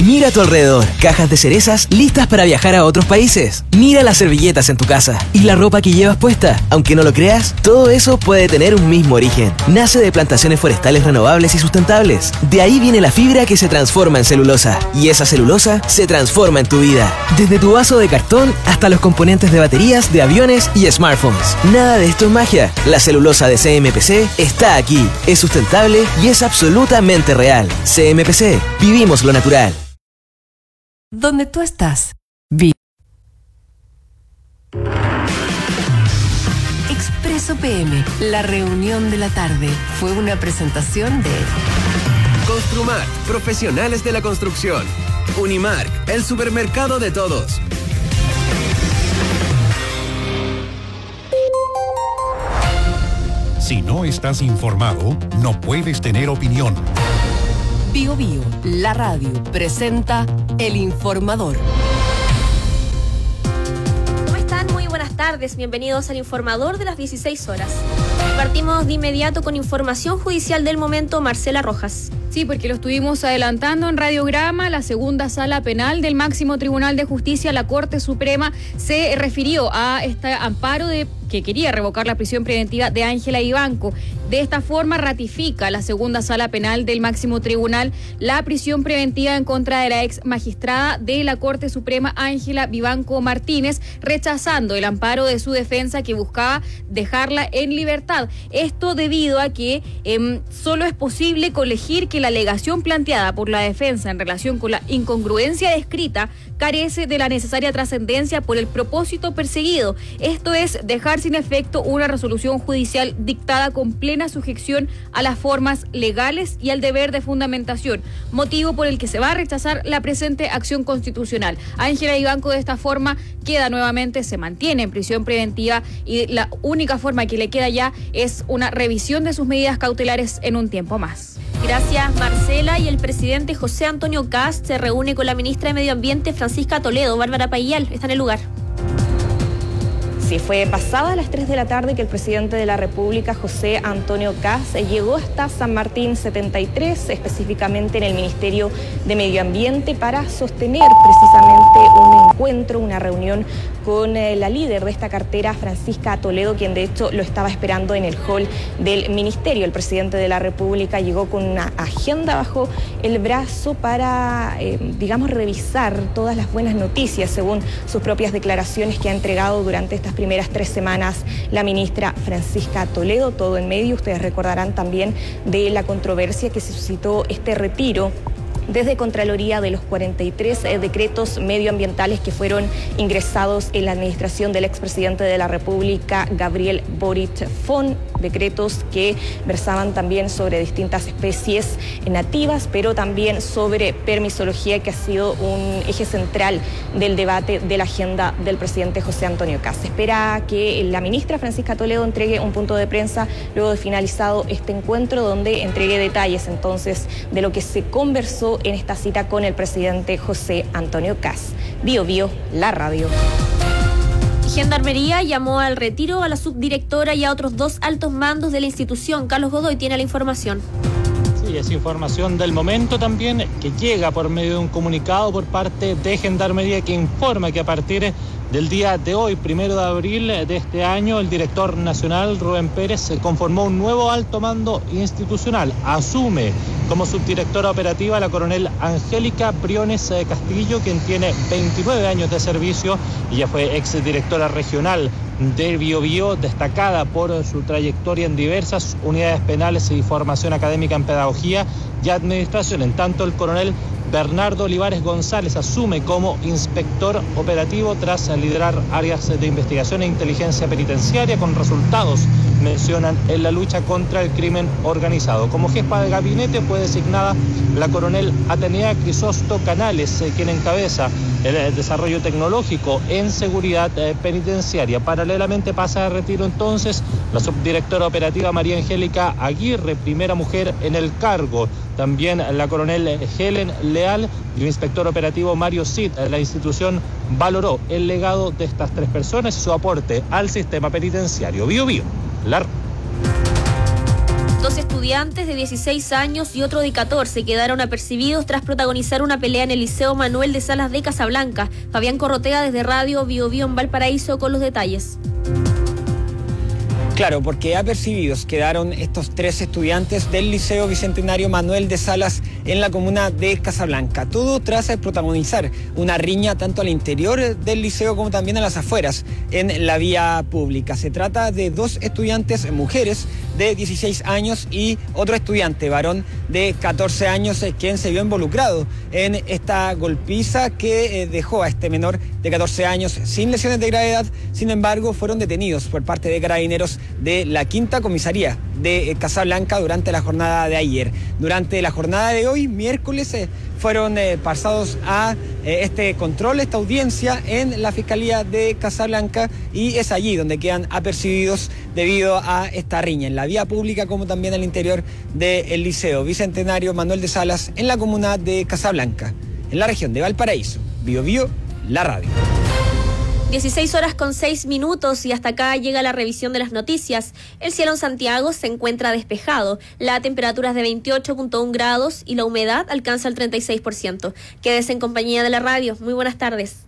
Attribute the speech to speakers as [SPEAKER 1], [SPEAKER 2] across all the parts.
[SPEAKER 1] Mira a tu alrededor, cajas de cerezas listas para viajar a otros países. Mira las servilletas en tu casa y la ropa que llevas puesta. Aunque no lo creas, todo eso puede tener un mismo origen. Nace de plantaciones forestales renovables y sustentables. De ahí viene la fibra que se transforma en celulosa. Y esa celulosa se transforma en tu vida. Desde tu vaso de cartón hasta los componentes de baterías de aviones y smartphones. Nada de esto es magia. La celulosa de CMPC está aquí. Es sustentable y es absolutamente real. CMPC. Vivimos lo natural.
[SPEAKER 2] Donde tú estás. Expreso PM, la reunión de la tarde, fue una presentación de
[SPEAKER 3] Construmark, profesionales de la construcción. Unimark, el supermercado de todos.
[SPEAKER 4] Si no estás informado, no puedes tener opinión.
[SPEAKER 2] Bio Bio, la radio, presenta El Informador.
[SPEAKER 5] ¿Cómo están? Muy buenas tardes. Bienvenidos al Informador de las 16 horas. Partimos de inmediato con información judicial del momento. Marcela Rojas.
[SPEAKER 6] Sí, porque lo estuvimos adelantando en Radiograma. La segunda sala penal del Máximo Tribunal de Justicia, la Corte Suprema, se refirió a este amparo que quería revocar la prisión preventiva de Ángela Vivanco. De esta forma ratifica la segunda sala penal del Máximo Tribunal la prisión preventiva en contra de la ex magistrada de la Corte Suprema Ángela Vivanco Martínez, rechazando el amparo de su defensa que buscaba dejarla en libertad. Esto debido a que solo es posible colegir que la alegación planteada por la defensa en relación con la incongruencia descrita carece de la necesaria trascendencia por el propósito perseguido. Esto es dejar sin efecto una resolución judicial dictada con plena sujeción a las formas legales y al deber de fundamentación, motivo por el que se va a rechazar la presente acción constitucional. Ángela Vivanco de esta forma se mantiene en prisión preventiva y la única forma que le queda ya es una revisión de sus medidas cautelares en un tiempo más.
[SPEAKER 5] Gracias, Marcela. Y el presidente José Antonio Kast se reúne con la ministra de Medio Ambiente, Francisca Toledo. Bárbara Payal está en el lugar.
[SPEAKER 7] Sí, fue pasada a las 3 de la tarde que el presidente de la República, José Antonio Kast, llegó hasta San Martín 73, específicamente en el Ministerio de Medio Ambiente, para sostener precisamente un encuentro, una reunión con la líder de esta cartera, Francisca Toledo, quien de hecho lo estaba esperando en el hall del ministerio. El presidente de la República llegó con una agenda bajo el brazo para, revisar todas las buenas noticias, según sus propias declaraciones que ha entregado durante estas primeras 3 semanas la ministra Francisca Toledo. Todo en medio, ustedes recordarán también de la controversia que se suscitó este retiro desde Contraloría de los 43 decretos medioambientales que fueron ingresados en la administración del expresidente de la República, Gabriel Boric Font, decretos que versaban también sobre distintas especies nativas, pero también sobre permisología, que ha sido un eje central del debate de la agenda del presidente José Antonio Kast. Se espera que la ministra Francisca Toledo entregue un punto de prensa luego de finalizado este encuentro, donde entregue detalles entonces de lo que se conversó en esta cita con el presidente José Antonio Kast. Bio Bio, la radio.
[SPEAKER 5] Gendarmería llamó al retiro a la subdirectora y a otros 2 altos mandos de la institución. Carlos Godoy tiene la información.
[SPEAKER 8] Sí, es información del momento también, que llega por medio de un comunicado por parte de Gendarmería, que informa que a partir del día de hoy, 1 de abril de este año, el director nacional, Rubén Pérez, conformó un nuevo alto mando institucional. Asume como subdirectora operativa la coronel Angélica Briones Castillo, quien tiene 29 años de servicio y ya fue exdirectora regional de Bio Bio, destacada por su trayectoria en diversas unidades penales y formación académica en pedagogía y administración. En tanto, el coronel Bernardo Olivares González asume como inspector operativo tras liderar áreas de investigación e inteligencia penitenciaria con resultados, mencionan, en la lucha contra el crimen organizado. Como jefa de gabinete fue designada la coronel Atenea Crisosto Canales, quien encabeza el desarrollo tecnológico en seguridad penitenciaria. Paralelamente pasa de retiro entonces la subdirectora operativa María Angélica Aguirre, primera mujer en el cargo. También la coronel Helen Leal y el inspector operativo Mario Cid. La institución valoró el legado de estas 3 personas y su aporte al sistema penitenciario. Bio Bio.
[SPEAKER 5] Dos estudiantes de 16 años y otro de 14 quedaron apercibidos tras protagonizar una pelea en el Liceo Manuel de Salas de Casablanca. Fabián Corrotea desde Radio Bio Bio en Valparaíso con los detalles.
[SPEAKER 9] Claro, porque apercibidos quedaron estos 3 estudiantes del Liceo Bicentenario Manuel de Salas en la comuna de Casablanca. Todo tras protagonizar una riña tanto al interior del liceo como también a las afueras en la vía pública. Se trata de 2 estudiantes mujeres de 16 años y otro estudiante varón de 14 años quien se vio involucrado en esta golpiza que dejó a este menor de 14 años sin lesiones de gravedad. Sin embargo, fueron detenidos por parte de carabineros de la Quinta Comisaría de Casablanca durante la jornada de ayer. Durante la jornada de hoy, miércoles, fueron pasados a este control, esta audiencia en la Fiscalía de Casablanca, y es allí donde quedan apercibidos debido a esta riña en la vía pública como también al interior del Liceo Bicentenario Manuel de Salas en la comuna de Casablanca, en la región de Valparaíso. Bio Bio, la radio.
[SPEAKER 5] 16:06 y hasta acá llega la revisión de las noticias. El cielo en Santiago se encuentra despejado, la temperatura es de 28.1 grados y la humedad alcanza el 36%. Quédese en compañía de la radio. Muy buenas tardes.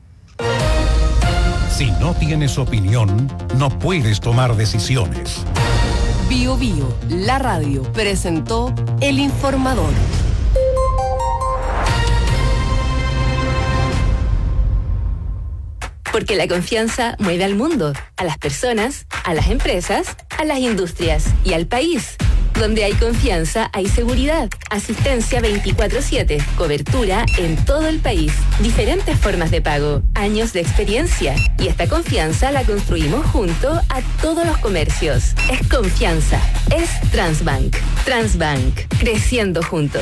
[SPEAKER 4] Si no tienes opinión, no puedes tomar decisiones.
[SPEAKER 2] Bio Bio, la radio, presentó El Informador. Porque la confianza mueve al mundo, a las personas, a las empresas, a las industrias y al país. Donde hay confianza, hay seguridad, asistencia 24/7, cobertura en todo el país, diferentes formas de pago, años de experiencia. Y esta confianza la construimos junto a todos los comercios. Es confianza, es Transbank. Transbank, creciendo juntos.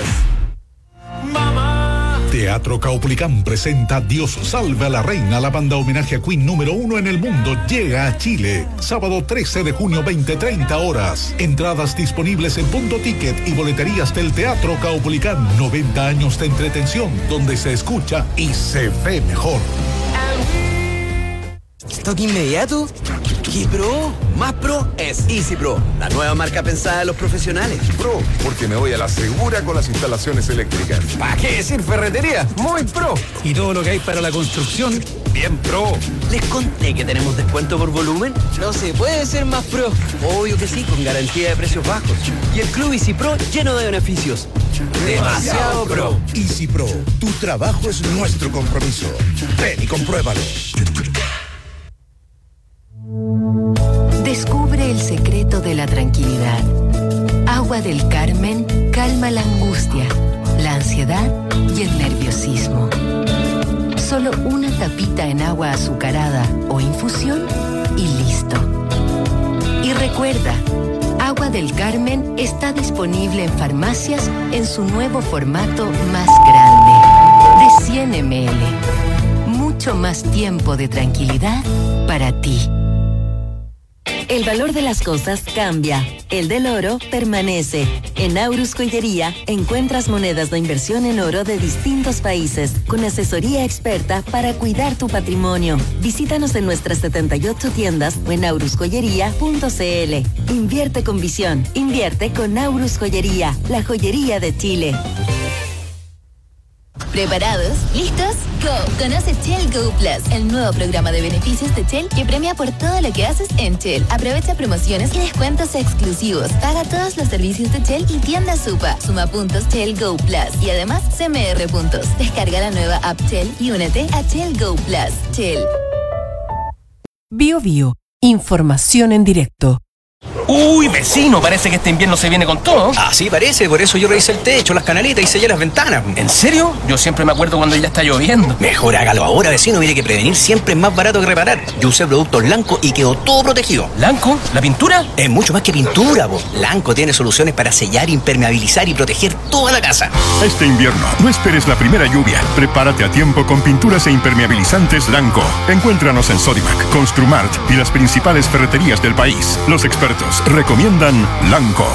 [SPEAKER 4] Teatro Caupolicán presenta Dios salve a la reina. La banda homenaje a Queen número 1 en el mundo llega a Chile. Sábado 13 de junio, 20:30 horas. Entradas disponibles en Punto Ticket y boleterías del Teatro Caupolicán. 90 años de entretención donde se escucha y se ve mejor.
[SPEAKER 1] ¿Stock inmediato? ¿Qué pro?
[SPEAKER 3] Más pro es Easy Pro, la nueva marca pensada en los profesionales.
[SPEAKER 10] Pro, porque me voy a la segura con las instalaciones eléctricas.
[SPEAKER 3] ¿Para qué decir ferretería? Muy pro.
[SPEAKER 11] Y todo lo que hay para la construcción, bien pro.
[SPEAKER 3] ¿Les conté que tenemos descuento por volumen?
[SPEAKER 1] No se puede ser más pro.
[SPEAKER 3] Obvio que sí, con garantía de precios bajos. Y el Club Easy Pro lleno de beneficios. Demasiado pro.
[SPEAKER 10] Easy Pro, tu trabajo es nuestro compromiso. Ven y compruébalo.
[SPEAKER 2] Descubre el secreto de la tranquilidad. Agua del Carmen calma la angustia, la ansiedad y el nerviosismo. Solo una tapita en agua azucarada o infusión y listo. Y recuerda, Agua del Carmen está disponible en farmacias en su nuevo formato más grande, de 100 ml. Mucho más tiempo de tranquilidad para ti.
[SPEAKER 12] El valor de las cosas cambia. El del oro permanece. En Aurus Joyería encuentras monedas de inversión en oro de distintos países, con asesoría experta para cuidar tu patrimonio. Visítanos en nuestras 78 tiendas o en aurusjoyería.cl. Invierte con visión. Invierte con Aurus Joyería, la joyería de Chile.
[SPEAKER 13] ¿Preparados? ¿Listos? ¡Go! Conoce Shell Go Plus, el nuevo programa de beneficios de Shell que premia por todo lo que haces en Shell. Aprovecha promociones y descuentos exclusivos. Paga todos los servicios de Shell y tienda Supa. Suma puntos Shell Go Plus y además CMR puntos. Descarga la nueva app Shell y únete a Shell Go Plus. Shell.
[SPEAKER 2] Bio Bio. Información en directo.
[SPEAKER 14] Uy, vecino, parece que este invierno se viene con todo.
[SPEAKER 15] Así parece, por eso yo revisé el techo, las canaletas y sellé las ventanas.
[SPEAKER 14] ¿En serio? Yo siempre me acuerdo cuando ya está lloviendo.
[SPEAKER 15] Mejor hágalo ahora, vecino, mire que prevenir siempre es más barato que reparar. Yo usé productos Lanco y quedó todo protegido.
[SPEAKER 14] ¿Lanco? ¿La pintura?
[SPEAKER 15] Es mucho más que pintura, po. Lanco tiene soluciones para sellar, impermeabilizar y proteger toda la casa.
[SPEAKER 16] Este invierno, no esperes la primera lluvia. Prepárate a tiempo con pinturas e impermeabilizantes Lanco. Encuéntranos en Sodimac, Construmart y las principales ferreterías del país. Los expertos recomiendan Lanco.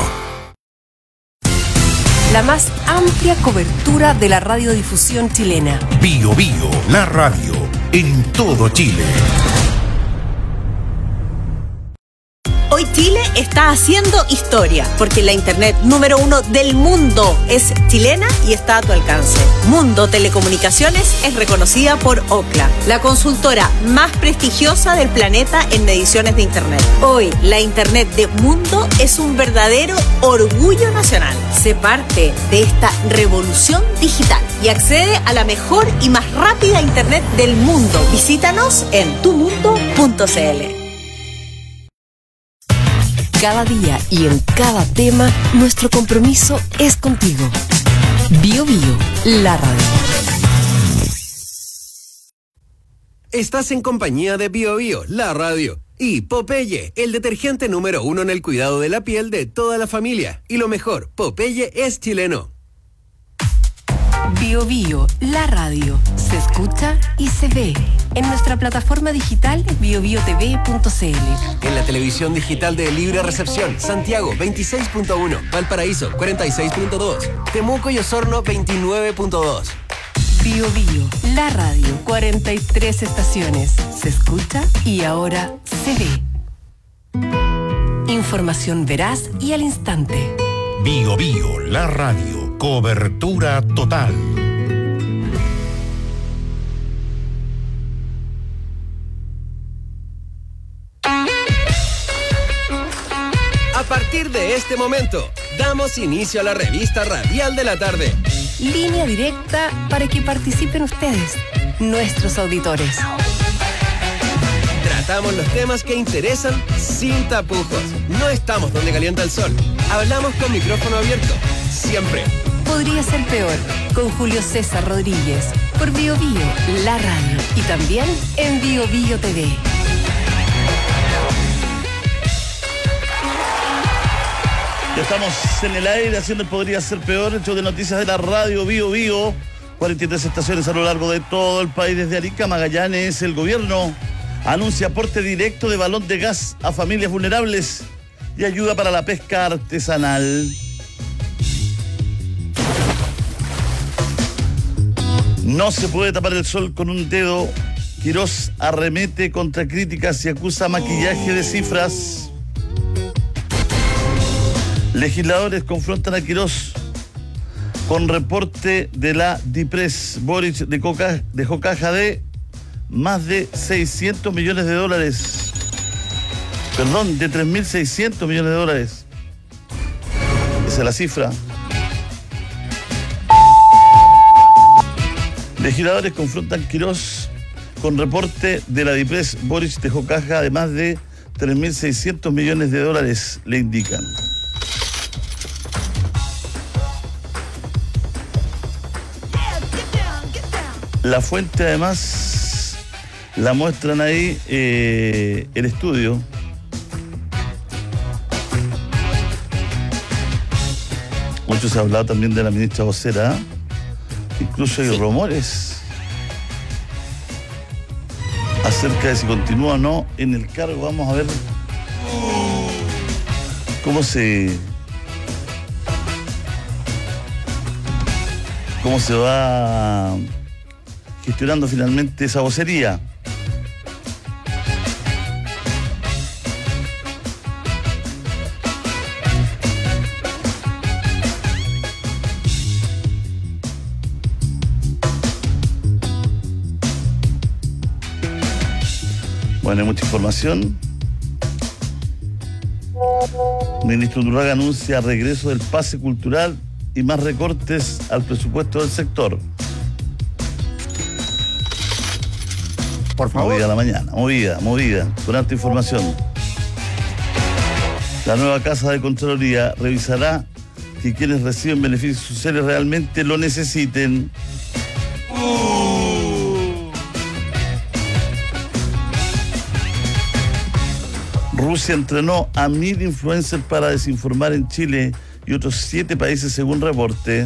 [SPEAKER 2] La más amplia cobertura de la radiodifusión chilena.
[SPEAKER 4] Bio Bio, la radio, en todo Chile.
[SPEAKER 17] Hoy Chile está haciendo historia, porque la internet número 1 del mundo es chilena y está a tu alcance. Mundo Telecomunicaciones es reconocida por Ookla, la consultora más prestigiosa del planeta en mediciones de internet. Hoy, la internet de Mundo es un verdadero orgullo nacional. Sé parte de esta revolución digital y accede a la mejor y más rápida internet del mundo. Visítanos en tumundo.cl.
[SPEAKER 18] Cada día y en cada tema, nuestro compromiso es contigo. Bio Bio, la radio.
[SPEAKER 3] Estás en compañía de Bio Bio, la radio. Y Popeye, el detergente número 1 en el cuidado de la piel de toda la familia. Y lo mejor, Popeye es chileno.
[SPEAKER 18] Bio Bio, la radio. Se escucha y se ve. En nuestra plataforma digital biobiotv.cl.
[SPEAKER 3] En la televisión digital de Libre Recepción, Santiago 26.1, Valparaíso 46.2, Temuco y Osorno 29.2.
[SPEAKER 18] Bio Bio, la radio. 43 estaciones. Se escucha y ahora se ve. Información veraz y al instante.
[SPEAKER 10] Bio Bio, la radio. Cobertura total.
[SPEAKER 3] A partir de este momento, damos inicio a la revista radial de la tarde.
[SPEAKER 18] Línea directa para que participen ustedes, nuestros auditores.
[SPEAKER 3] Tratamos los temas que interesan sin tapujos. No estamos donde calienta el sol. Hablamos con micrófono abierto. Siempre.
[SPEAKER 18] Podría ser peor. Con Julio César Rodríguez. Por Bio Bio, la radio. Y también en Bio Bio TV.
[SPEAKER 19] Ya estamos en el aire haciendo el Podría Ser Peor, el show de noticias de la radio Bio Bio. 43 estaciones a lo largo de todo el país. Desde Arica, Magallanes, el gobierno anuncia aporte directo de balón de gas a familias vulnerables y ayuda para la pesca artesanal. No se puede tapar el sol con un dedo. Quirós arremete contra críticas y acusa maquillaje de cifras. Legisladores confrontan a Quirós con reporte de la DIPRES. Boric dejó caja de más de 600 millones de dólares. Perdón, de 3.600 millones de dólares. Esa es la cifra. Legisladores confrontan Quirós con reporte de la DIPRES. Boric dejó caja de más de 3.600 millones de dólares, le indican. La fuente, además, la muestran ahí, el estudio. Mucho se ha hablado también de la ministra vocera. Incluso hay rumores acerca de si continúa o no en el cargo. Vamos a ver cómo se va gestionando finalmente esa vocería. Bueno, hay mucha información. Ministro Undurraga anuncia regreso del pase cultural y más recortes al presupuesto del sector. Por favor. Movida la mañana, movida, con alta información. La nueva Casa de Contraloría revisará que quienes reciben beneficios sociales realmente lo necesiten. Rusia entrenó a 1.000 influencers para desinformar en Chile y otros 7 países según reporte.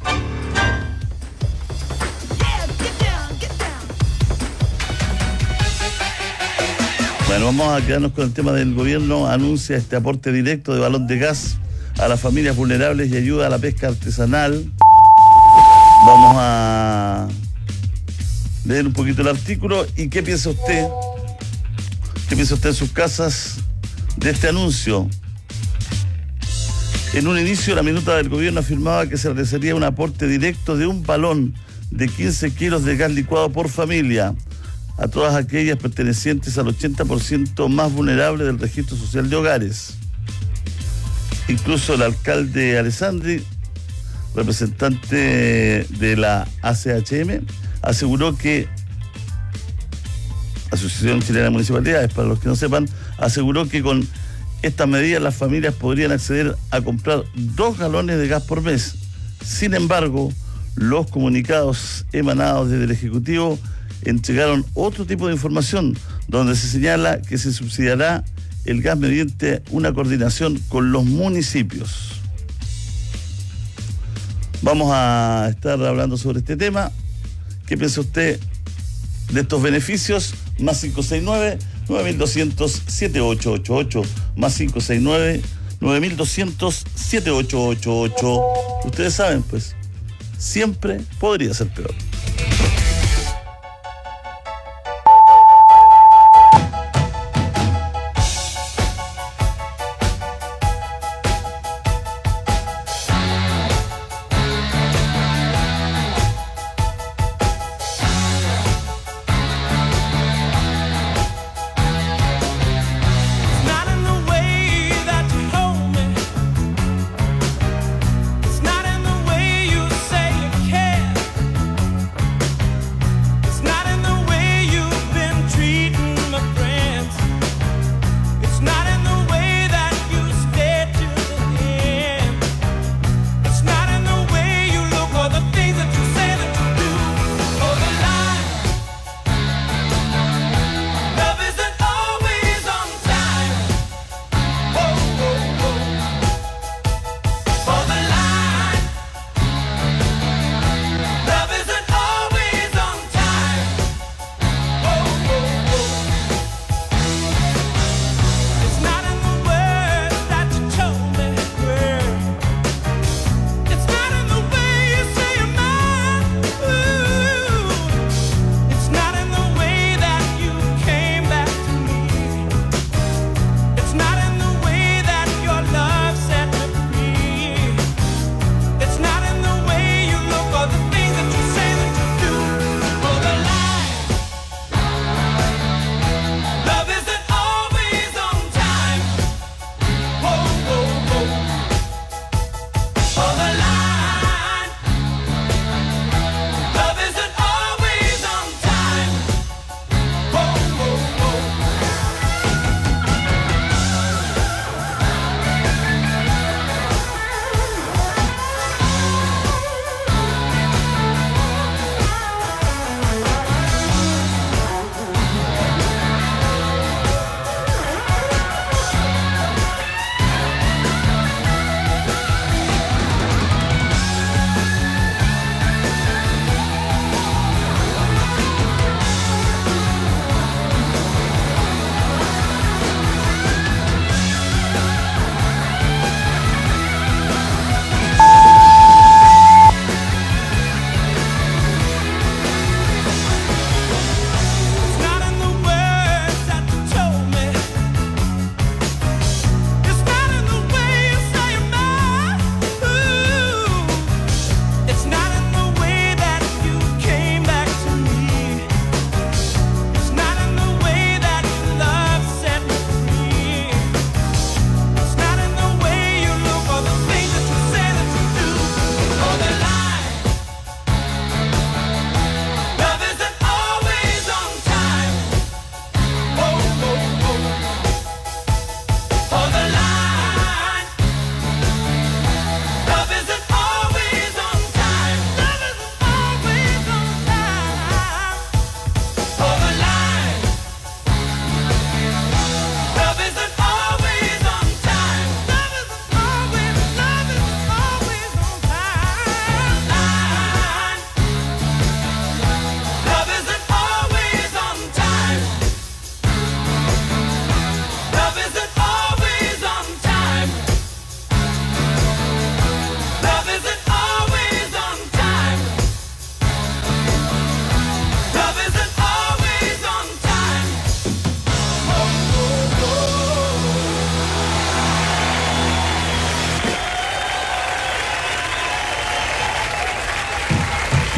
[SPEAKER 19] Bueno, vamos a quedarnos con el tema del gobierno. Anuncia este aporte directo de balón de gas a las familias vulnerables y ayuda a la pesca artesanal. Vamos a leer un poquito el artículo. ¿Y qué piensa usted? ¿Qué piensa usted en sus casas? de este anuncio. En un inicio, la minuta del gobierno afirmaba que se realizaría un aporte directo de un balón de 15 kilos de gas licuado por familia a todas aquellas pertenecientes al 80% más vulnerable del registro social de hogares. Incluso el alcalde Alessandri, representante de la ACHM, aseguró que, Asociación Chilena de Municipalidades, para los que no sepan, aseguró que con estas medidas las familias podrían acceder a comprar 2 galones de gas por mes. Sin embargo, los comunicados emanados desde el Ejecutivo entregaron otro tipo de información, donde se señala que se subsidiará el gas mediante una coordinación con los municipios. Vamos a estar hablando sobre este tema. ¿Qué piensa usted de estos beneficios? Más 569-9200-7888. Más 569-9200-7888. Ustedes saben, pues, siempre podría ser peor.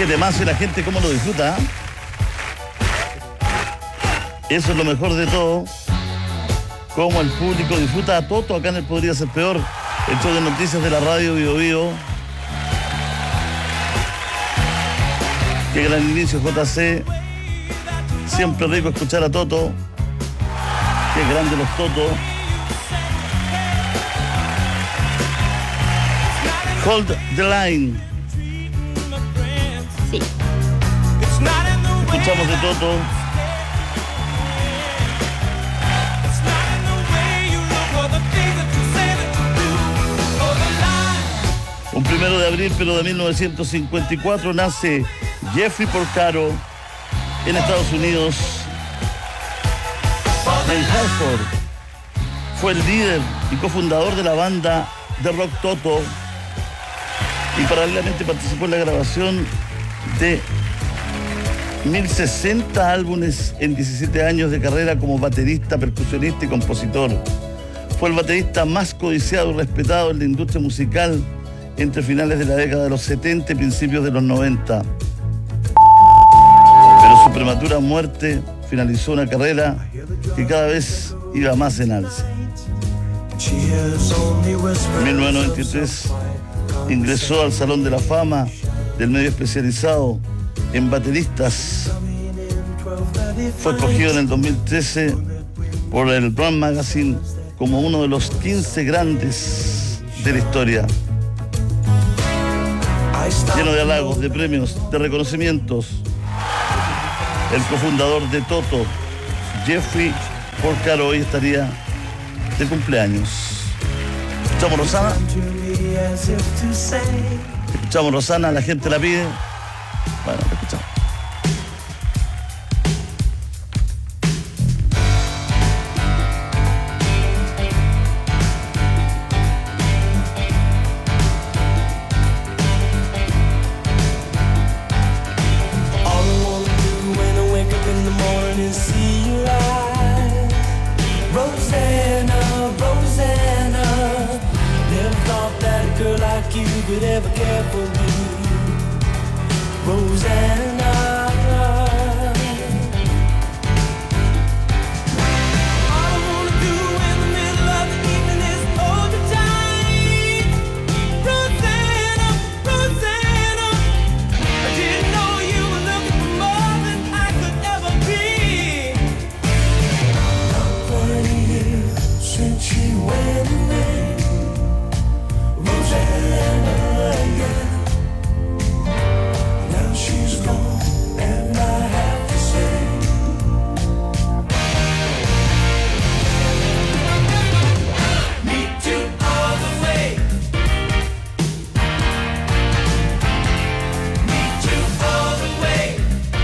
[SPEAKER 19] Qué temazo y la gente cómo lo disfruta. Eso es lo mejor de todo. Cómo el público disfruta a Toto acá en el Podría Ser Peor. El show de noticias de la radio Bio Bio. Qué gran inicio, JC. Siempre rico escuchar a Toto. Qué grande los Toto. Hold the line.
[SPEAKER 5] Sí.
[SPEAKER 19] Escuchamos de Toto. Un 1 de abril, pero de 1954, nace Jeffrey Porcaro en Estados Unidos, en Hartford. Fue el líder y cofundador de la banda de rock Toto y paralelamente participó en la grabación de 1060 álbumes en 17 años de carrera como baterista, percusionista y compositor. Fue el baterista más codiciado y respetado en la industria musical entre finales de la década de los 70 y principios de los 90. Pero su prematura muerte finalizó una carrera que cada vez iba más en alza. En 1993 ingresó al Salón de la Fama del medio especializado en bateristas. Fue escogido en el 2013 por el Brand Magazine como uno de los 15 grandes de la historia. Lleno de halagos, de premios, de reconocimientos. El cofundador de Toto, Jeffrey Porcaro, hoy estaría de cumpleaños. ¿Escuchamos Rosana? Escuchamos Rosana, la gente la pide. Bueno, la escuchamos.
[SPEAKER 20] Could ever care for me, Rosanna. All I wanna do in the middle of the evening is hold you tight, Rosanna, Rosanna. I didn't know you were looking for more than I could ever be. Not 20 years since you went away, Rosanna. Now she's gone, and I have to say, me too all the way. Me too all the way.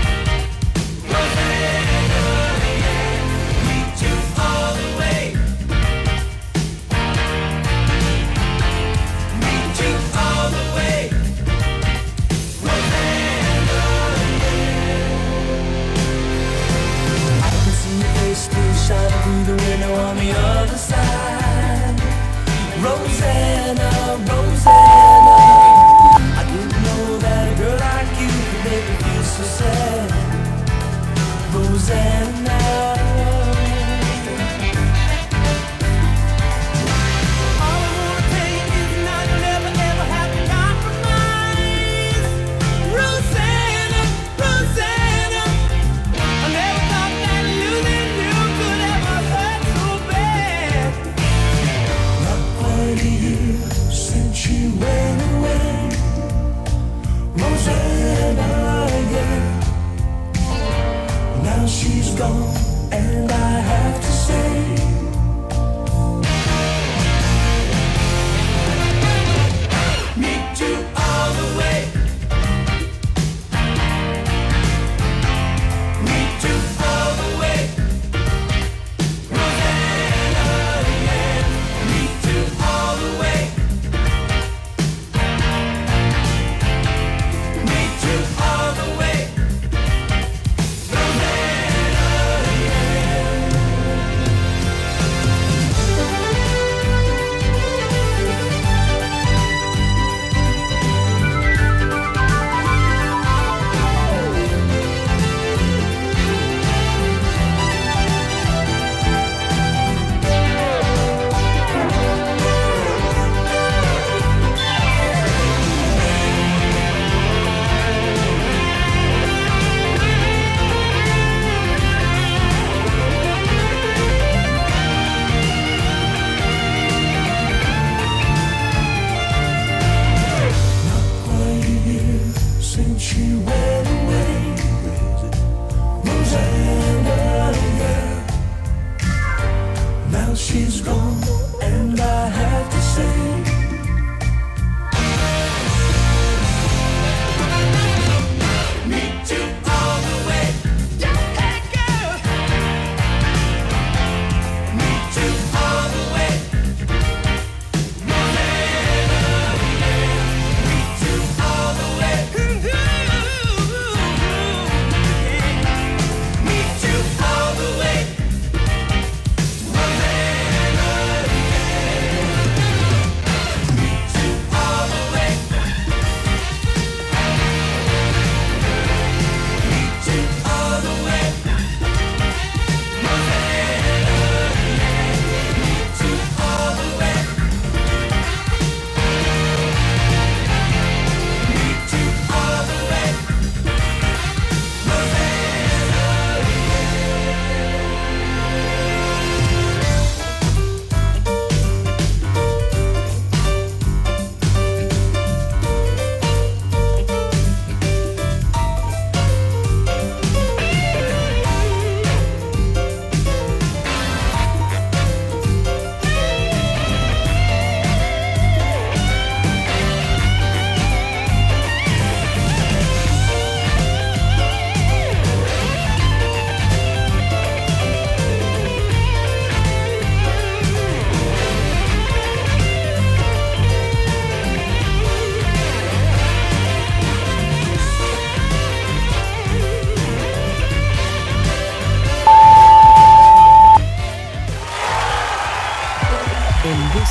[SPEAKER 20] Rosanna, yeah. Me too all the way. Me too all the way. Still shining through the window on the other side. Rosanna, Rosanna. I didn't know that a girl like you could make me feel so sad. Rosanna. All I wanna tell you is now you'll never ever have to compromise. Rosanna, Rosanna. I never thought that losing you could ever hurt so bad. Not 20 years since you went away, Rosanna, yeah. Now she's gone, and I have to say, me too all the way. Me too all the way. Rosanna, yeah. Me too all the way. Me too all the way. Rosanna,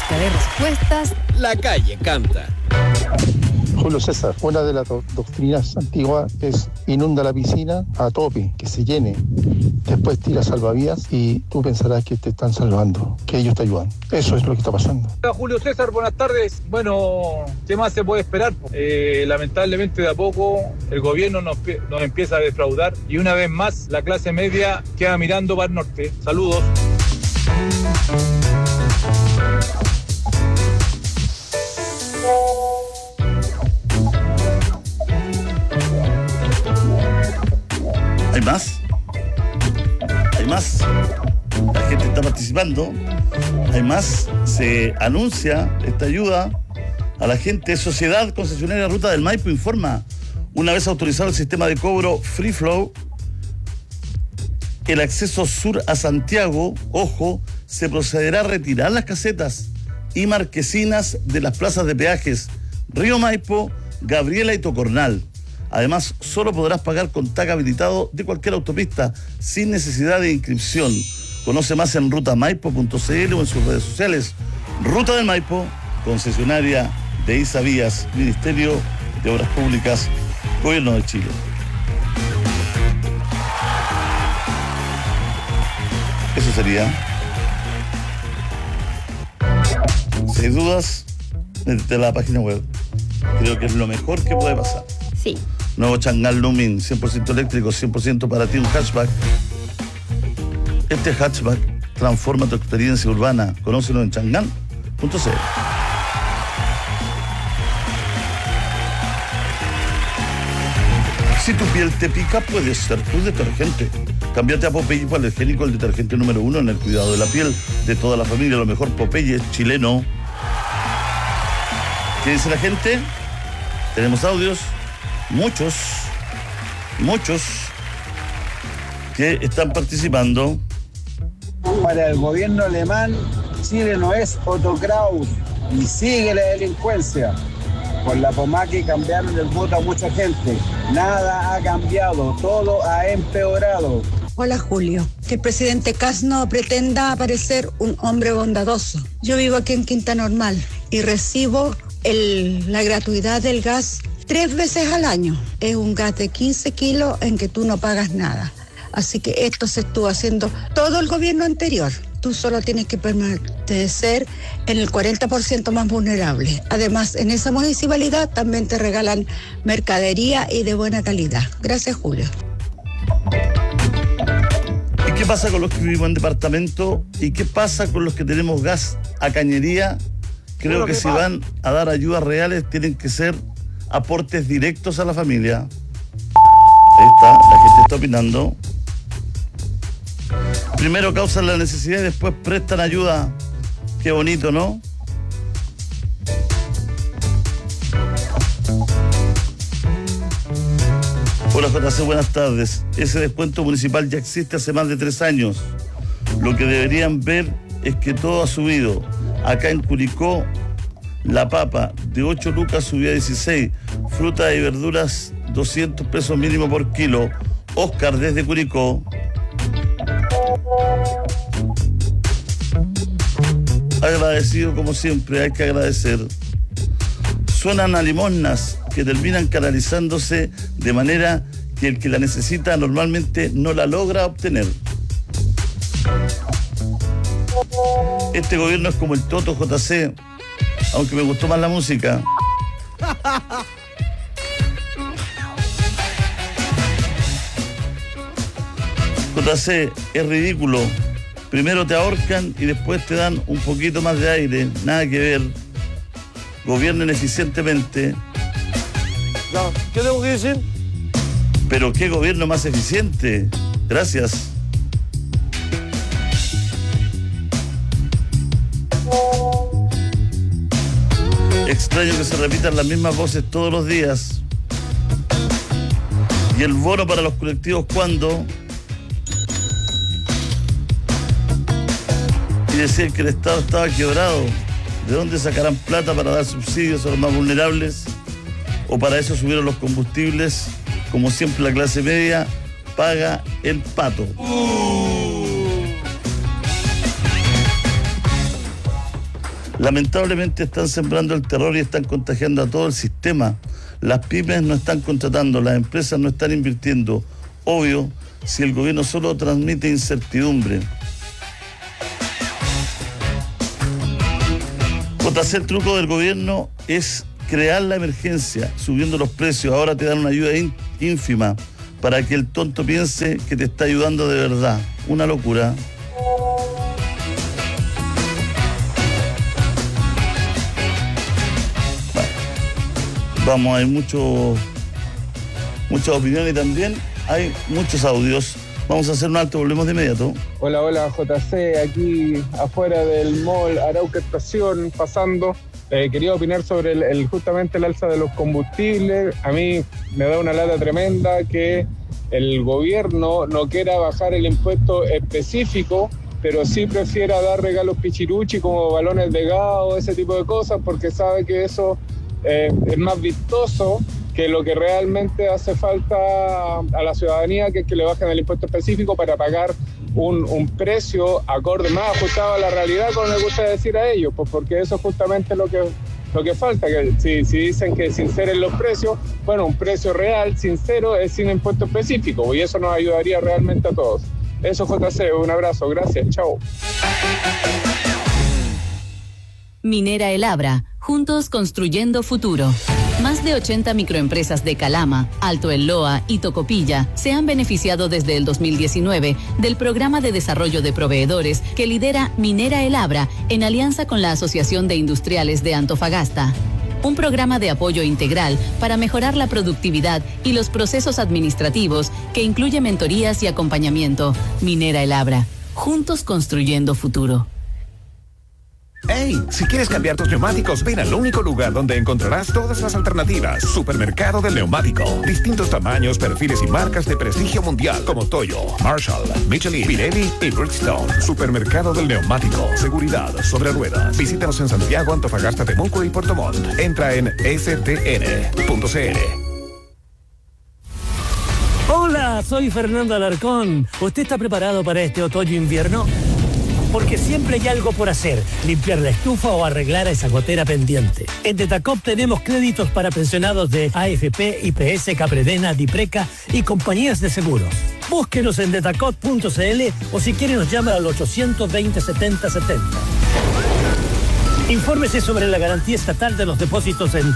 [SPEAKER 18] busca de respuestas,
[SPEAKER 3] La calle canta.
[SPEAKER 21] Julio César, una de las doctrinas antiguas es inunda la piscina a tope, que se llene. Después tira salvavidas y tú pensarás que te están salvando, que ellos te ayudan. Eso es lo que está pasando.
[SPEAKER 22] Hola, Julio César, buenas tardes. Bueno, ¿qué más se puede esperar? Lamentablemente de a poco el gobierno nos empieza a defraudar y una vez más la clase media queda mirando para el norte. Saludos.
[SPEAKER 19] ¿Hay más? ¿Hay más? La gente está participando. ¿Hay más? Se anuncia esta ayuda a la gente. Sociedad Concesionaria Ruta del Maipo informa, una vez autorizado el sistema de cobro Free Flow, el acceso sur a Santiago, ojo, se procederá a retirar las casetas y marquesinas de las plazas de peajes Río Maipo, Gabriela y Tocornal. Además, solo podrás pagar con tag habilitado de cualquier autopista sin necesidad de inscripción. Conoce más en rutamaipo.cl o en sus redes sociales. Ruta del Maipo, concesionaria de ISA Vías, Ministerio de Obras Públicas, Gobierno de Chile. Eso sería. Si hay dudas, métete a la página web. Creo que es lo mejor que puede pasar.
[SPEAKER 5] Sí.
[SPEAKER 19] Nuevo Chang'an Lumin, 100% eléctrico, 100% para ti, un hatchback. Este hatchback transforma tu experiencia urbana. Conócelo en chang'an.cl. Si tu piel te pica, puede ser tu detergente. Cámbiate a Popeye Hipoalergénico, el detergente número 1 en el cuidado de la piel de toda la familia. Lo mejor, Popeye es chileno. ¿Qué dice la gente? Tenemos audios, muchos, que están participando.
[SPEAKER 23] Para el gobierno alemán, Chile no es Otto Kraus y sigue la delincuencia. Con la Pomaque cambiaron el voto a mucha gente. Nada ha cambiado, todo ha empeorado.
[SPEAKER 24] Hola Julio, que el presidente Kast no pretenda parecer un hombre bondadoso. Yo vivo aquí en Quinta Normal y recibo la gratuidad del gas 3 veces al año. Es un gas de 15 kilos en que tú no pagas nada. Así que esto se estuvo haciendo todo el gobierno anterior. Tú solo tienes que permanecer en el 40% más vulnerable. Además, en esa municipalidad también te regalan mercadería y de buena calidad. Gracias, Julio.
[SPEAKER 19] ¿Y qué pasa con los que vivimos en departamento? ¿Y qué pasa con los que tenemos gas a cañería? Creo que si van a dar ayudas reales, tienen que ser aportes directos a la familia. Ahí está, la gente está opinando. Primero causan la necesidad y después prestan ayuda. Qué bonito, ¿no? Hola JC, buenas tardes. Ese descuento municipal ya existe hace más de 3 años. Lo que deberían ver es que todo ha subido. Acá en Curicó, la papa de 8 lucas subió a 16. Fruta y verduras, 200 pesos mínimo por kilo. Oscar desde Curicó. Agradecido como siempre, hay que agradecer. Suenan a limosnas que terminan canalizándose de manera que el que la necesita normalmente no la logra obtener. Este gobierno es como el Toto JC, aunque me gustó más la música. JC, es ridículo. Primero te ahorcan y después te dan un poquito más de aire. Nada que ver. Gobiernen eficientemente.
[SPEAKER 23] ¿Qué tengo que decir?
[SPEAKER 19] Pero qué gobierno más eficiente. Gracias. Extraño que se repitan las mismas voces todos los días. ¿Y el bono para los colectivos cuándo? Y decían que el Estado estaba quebrado. ¿De dónde sacarán plata para dar subsidios a los más vulnerables? ¿O para eso subieron los combustibles? Como siempre la clase media paga el pato. Lamentablemente están sembrando el terror y están contagiando a todo el sistema. Las pymes no están contratando, las empresas no están invirtiendo. Obvio, si el gobierno solo transmite incertidumbre. JC, el truco del gobierno es crear la emergencia, subiendo los precios. Ahora te dan una ayuda ínfima para que el tonto piense que te está ayudando de verdad. Una locura. Vamos, hay muchas opiniones y también hay muchos audios. Vamos a hacer un alto, volvemos de inmediato.
[SPEAKER 6] Hola, JC, aquí afuera del mall Arauca Estación, pasando. Quería opinar sobre justamente el alza de los combustibles. A mí me da una lata tremenda que el gobierno no quiera bajar el impuesto específico, pero sí prefiera dar regalos pichiruchi como balones de gas, ese tipo de cosas, porque sabe que eso es más vistoso que lo que realmente hace falta a la ciudadanía, que es que le bajen el impuesto específico para pagar un precio acorde, más ajustado a la realidad, como les gusta decir a ellos, pues porque eso es justamente lo que falta, que si dicen que sinceren los precios, bueno, un precio real, sincero, es sin impuesto específico, y eso nos ayudaría realmente a todos. Eso, JC, un abrazo, gracias, chao.
[SPEAKER 7] Minera El Abra, juntos construyendo futuro. Más de 80 microempresas de Calama, Alto El Loa y Tocopilla se han beneficiado desde el 2019 del programa de desarrollo de proveedores que lidera Minera El Abra en alianza con la Asociación de Industriales de Antofagasta. Un programa de apoyo integral para mejorar la productividad y los procesos administrativos que incluye mentorías y acompañamiento. Minera El Abra, juntos construyendo futuro.
[SPEAKER 8] ¡Hey! Si quieres cambiar tus neumáticos, ven al único lugar donde encontrarás todas las alternativas. Supermercado del Neumático. Distintos tamaños, perfiles y marcas de prestigio mundial como Toyo, Marshall, Michelin, Pirelli y Bridgestone. Supermercado del Neumático. Seguridad sobre ruedas. Visítanos en Santiago, Antofagasta, Temuco y Puerto Montt. Entra en stn.cl.
[SPEAKER 9] Hola, soy Fernando Alarcón. ¿Usted está preparado para este otoño-invierno? Porque siempre hay algo por hacer, limpiar la estufa o arreglar esa gotera pendiente. En Detacop tenemos créditos para pensionados de AFP, IPS, Capredena, Dipreca y compañías de seguros. Búsquenos en detacop.cl o si quiere nos llama al 820-7070. Infórmese sobre la garantía estatal de los depósitos en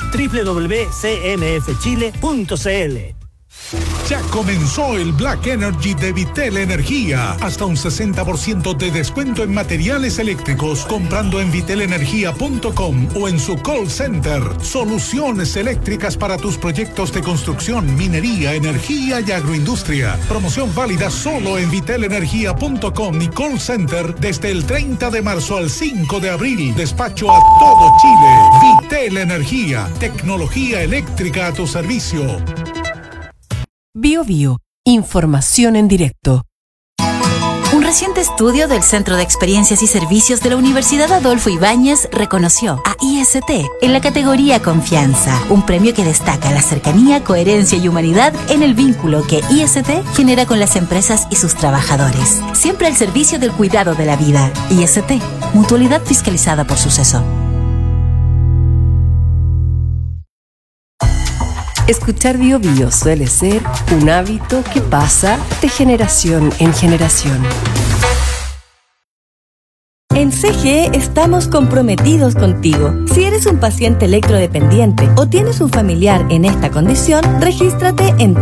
[SPEAKER 9] www.cmfchile.cl.
[SPEAKER 4] Ya comenzó el Black Energy de Vitel Energía. Hasta un 60% de descuento en materiales eléctricos comprando en vitelenergia.com o en su call center. Soluciones eléctricas para tus proyectos de construcción, minería, energía y agroindustria. Promoción válida solo en vitelenergia.com y call center desde el 30 de marzo al 5 de abril. Despacho a todo Chile. Vitel Energía. Tecnología eléctrica a tu servicio.
[SPEAKER 18] Bio Bio, información en directo.
[SPEAKER 25] Un reciente estudio del Centro de Experiencias y Servicios de la Universidad Adolfo Ibáñez reconoció a IST en la categoría Confianza, un premio que destaca la cercanía, coherencia y humanidad en el vínculo que IST genera con las empresas y sus trabajadores. Siempre al servicio del cuidado de la vida. IST, mutualidad fiscalizada por Suceso.
[SPEAKER 18] Escuchar Bio Bio suele ser un hábito que pasa de generación en generación.
[SPEAKER 25] En CGE estamos comprometidos contigo. Si eres un paciente electrodependiente o tienes un familiar en esta condición, regístrate en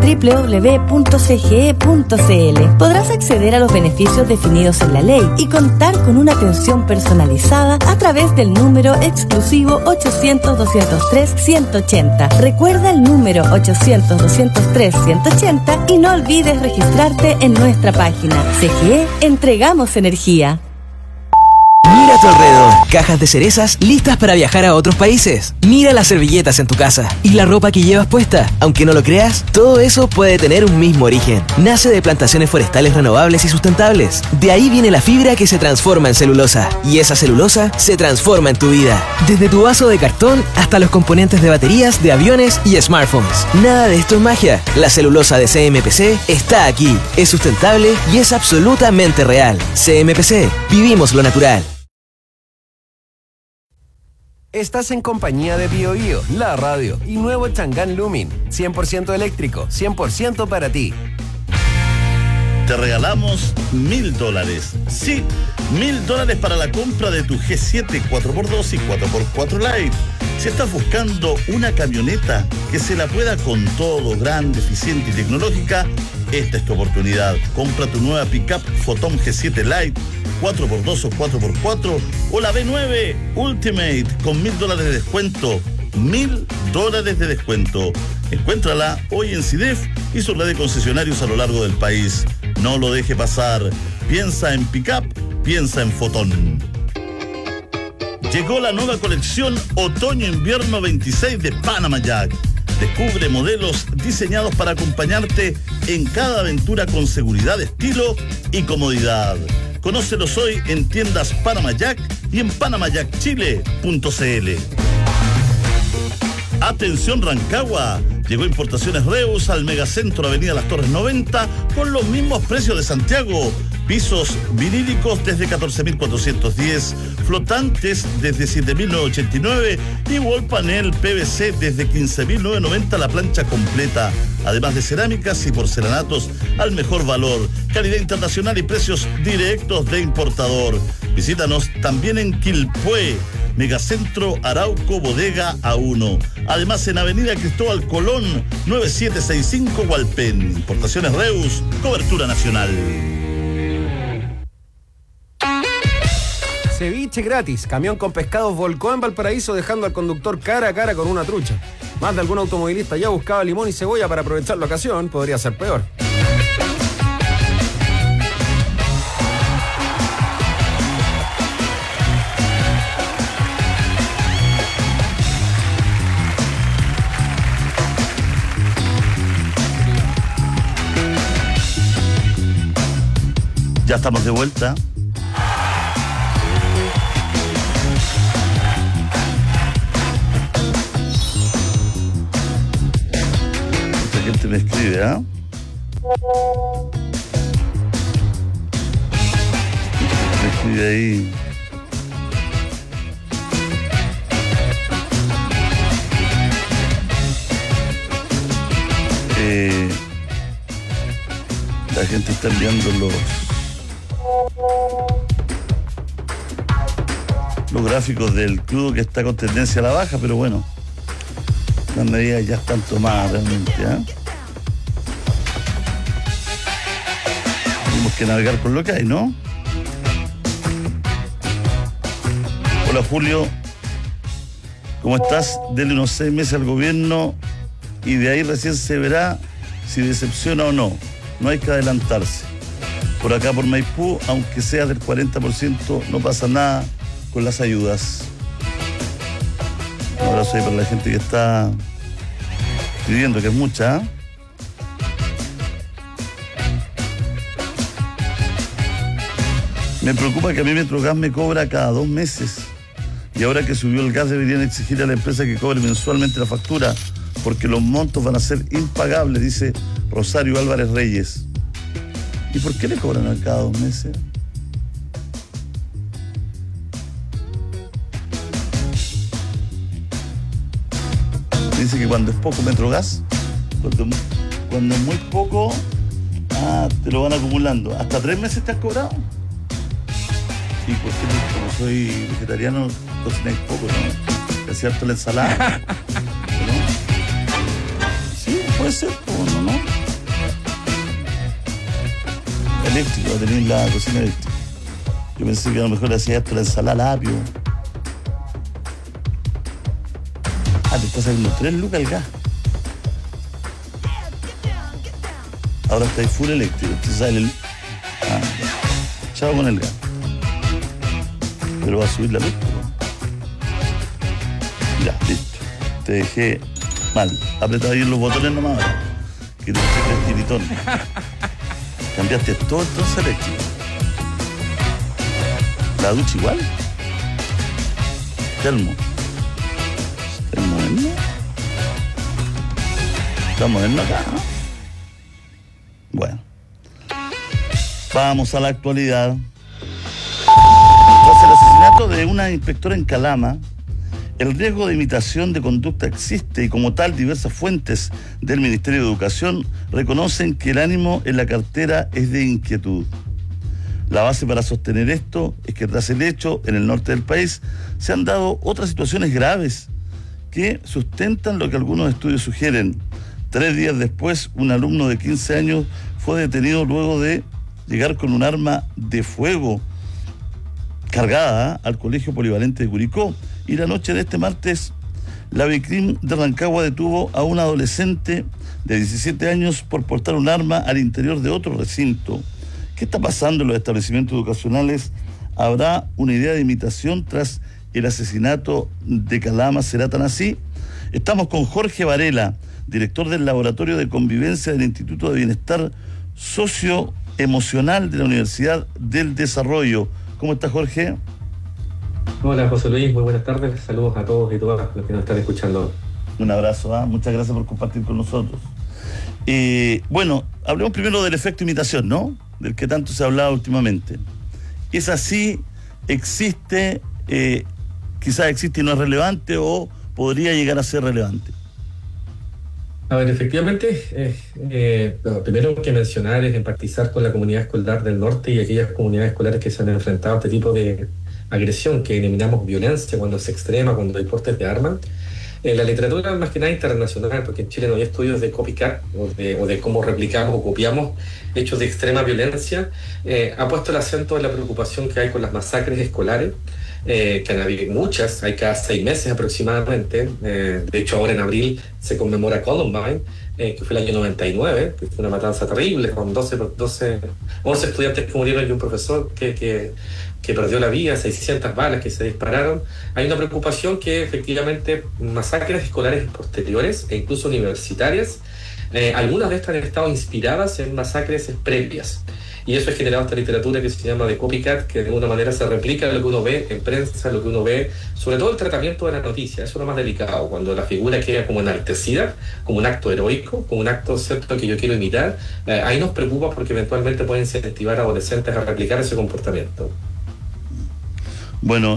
[SPEAKER 25] www.cge.cl. Podrás acceder a los beneficios definidos en la ley y contar con una atención personalizada a través del número exclusivo 800-203-180. Recuerda el número 800-203-180 y no olvides registrarte en nuestra página. CGE, entregamos energía.
[SPEAKER 1] Mira a tu alrededor, cajas de cerezas listas para viajar a otros países. Mira las servilletas en tu casa y la ropa que llevas puesta. Aunque no lo creas, todo eso puede tener un mismo origen. Nace de plantaciones forestales renovables y sustentables. De ahí viene la fibra que se transforma en celulosa. Y esa celulosa se transforma en tu vida. Desde tu vaso de cartón hasta los componentes de baterías, de aviones y smartphones. Nada de esto es magia. La celulosa de CMPC está aquí. Es sustentable y es absolutamente real. CMPC, vivimos lo natural.
[SPEAKER 3] Estás en compañía de BioBio, la radio y nuevo Chang'an Lumin, 100% eléctrico, 100% para ti.
[SPEAKER 19] Te regalamos $1,000. Sí, $1,000 para la compra de tu G7 4x2 y 4x4 Lite. Si estás buscando una camioneta que se la pueda con todo, grande, eficiente y tecnológica, esta es tu oportunidad. Compra tu nueva pickup Photon G7 Lite, 4x2 o 4x4, o la B9 Ultimate con $1,000 de descuento. $1,000 de descuento. Encuéntrala hoy en CIDEF y su red de concesionarios a lo largo del país. No lo deje pasar. Piensa en pickup, piensa en Photon. Llegó la nueva colección Otoño-Invierno 26 de Panama Jack. Descubre modelos diseñados para acompañarte en cada aventura con seguridad, estilo y comodidad. Conócelos hoy en tiendas Panama Jack y en panamajackchile.cl. Atención Rancagua, llegó Importaciones Reus al Megacentro Avenida Las Torres 90 con los mismos precios de Santiago. Pisos vinílicos desde 14.410, flotantes desde 7.989 y wall panel PVC desde 15.990 la plancha completa. Además de cerámicas y porcelanatos al mejor valor, calidad internacional y precios directos de importador. Visítanos también en Quilpué, Megacentro Arauco Bodega A1. Además en Avenida Cristóbal Colón 9765 Hualpén. Importaciones Reus, cobertura nacional.
[SPEAKER 3] Ceviche gratis. Camión con pescados volcó en Valparaíso dejando al conductor cara a cara con una trucha. Más de algún automovilista ya buscaba limón y cebolla para aprovechar la ocasión. Podría ser peor.
[SPEAKER 19] Ya estamos de vuelta. Esta gente me escribe, ¿ah? Me escribe ahí. La gente está enviando los gráficos del crudo que está con tendencia a la baja, pero bueno, las medidas ya están tomadas realmente, ¿eh? Tenemos que navegar con lo que hay, ¿no? Hola Julio, ¿cómo estás? Dele unos 6 meses al gobierno y de ahí recién se verá si decepciona o no. No hay que adelantarse. Por acá por Maipú, aunque sea del 40%, no pasa nada con las ayudas. Un abrazo ahí para la gente que está pidiendo, que es mucha, ¿eh? Me preocupa que a mí Metrogas me cobra cada 2 meses. Y ahora que subió el gas deberían exigir a la empresa que cobre mensualmente la factura, porque los montos van a ser impagables, dice Rosario Álvarez Reyes. ¿Y por qué le cobran a cada 2 meses? Dice que cuando es poco Metrogas, cuando es muy poco, te lo van acumulando. ¿Hasta 3 meses te has cobrado? Sí, porque como soy vegetariano, cocináis poco, ¿no? Te hacía harto la ensalada. ¿No? Sí, puede ser, ¿o no? Eléctrico, tenéis la cocina eléctrica. Yo pensé que a lo mejor le hacía esto la ensalada apio. Te está saliendo 3 lucas el gas. Ahora está ahí full eléctrico. Entonces sale el... chao con el gas. Pero va a subir la luz, ¿no? Ya, listo. Te dejé mal. Apretaba bien los botones nomás ahora. Que te cheque el tiritón. Cambiaste todo entonces eléctrico. ¿La ducha igual? Telmo. ¿El moderno? ¿Está moderno acá, no? Bueno. Vamos a la actualidad. Tras el asesinato de una inspectora en Calama, El riesgo de imitación de conducta existe y como tal diversas fuentes del Ministerio de Educación reconocen que el ánimo en la cartera es de inquietud. La base para sostener esto es que tras el hecho en el norte del país se han dado otras situaciones graves que sustentan lo que algunos estudios sugieren. 3 días después, un alumno de 15 años fue detenido luego de llegar con un arma de fuego cargada al Colegio Polivalente de Curicó. Y la noche de este martes, la Vicrim de Rancagua detuvo a un adolescente de 17 años por portar un arma al interior de otro recinto. ¿Qué está pasando en los establecimientos educacionales? ¿Habrá una idea de imitación tras el asesinato de Calama? ¿Será tan así? Estamos con Jorge Varela, director del Laboratorio de Convivencia del Instituto de Bienestar Socioemocional de la Universidad del Desarrollo. ¿Cómo está, Jorge?
[SPEAKER 11] Hola, José Luis, muy buenas tardes. Saludos a todos y todas los que nos están escuchando.
[SPEAKER 19] Un abrazo, muchas gracias por compartir con nosotros. Bueno, hablemos primero del efecto imitación, ¿no? Del que tanto se ha hablado últimamente. ¿Es así? ¿Existe? Quizás existe y no es relevante o podría llegar a ser relevante.
[SPEAKER 11] A ver, efectivamente, lo primero que mencionar es empatizar con la comunidad escolar del norte y aquellas comunidades escolares que se han enfrentado a este tipo de agresión, que denominamos violencia cuando es extrema, cuando hay portes de armas. La literatura más que nada internacional, porque en Chile no hay estudios de copycat o de cómo replicamos o copiamos hechos de extrema violencia, ha puesto el acento en la preocupación que hay con las masacres escolares, que han habido muchas, hay cada 6 meses aproximadamente. De hecho ahora en abril se conmemora Columbine, que fue el año 99, que fue una matanza terrible con 11 estudiantes que murieron y un profesor que perdió la vida, 600 balas que se dispararon. Hay una preocupación que efectivamente masacres escolares posteriores e incluso universitarias, algunas de estas han estado inspiradas en masacres previas. Y eso ha generado esta literatura que se llama de copycat, que de alguna manera se replica lo que uno ve en prensa, lo que uno ve, sobre todo el tratamiento de la noticia. Eso es lo más delicado, cuando la figura queda como enaltecida, como un acto heroico, como un acto cierto que yo quiero imitar. Ahí nos preocupa porque eventualmente pueden incentivar a adolescentes a replicar ese comportamiento.
[SPEAKER 19] Bueno,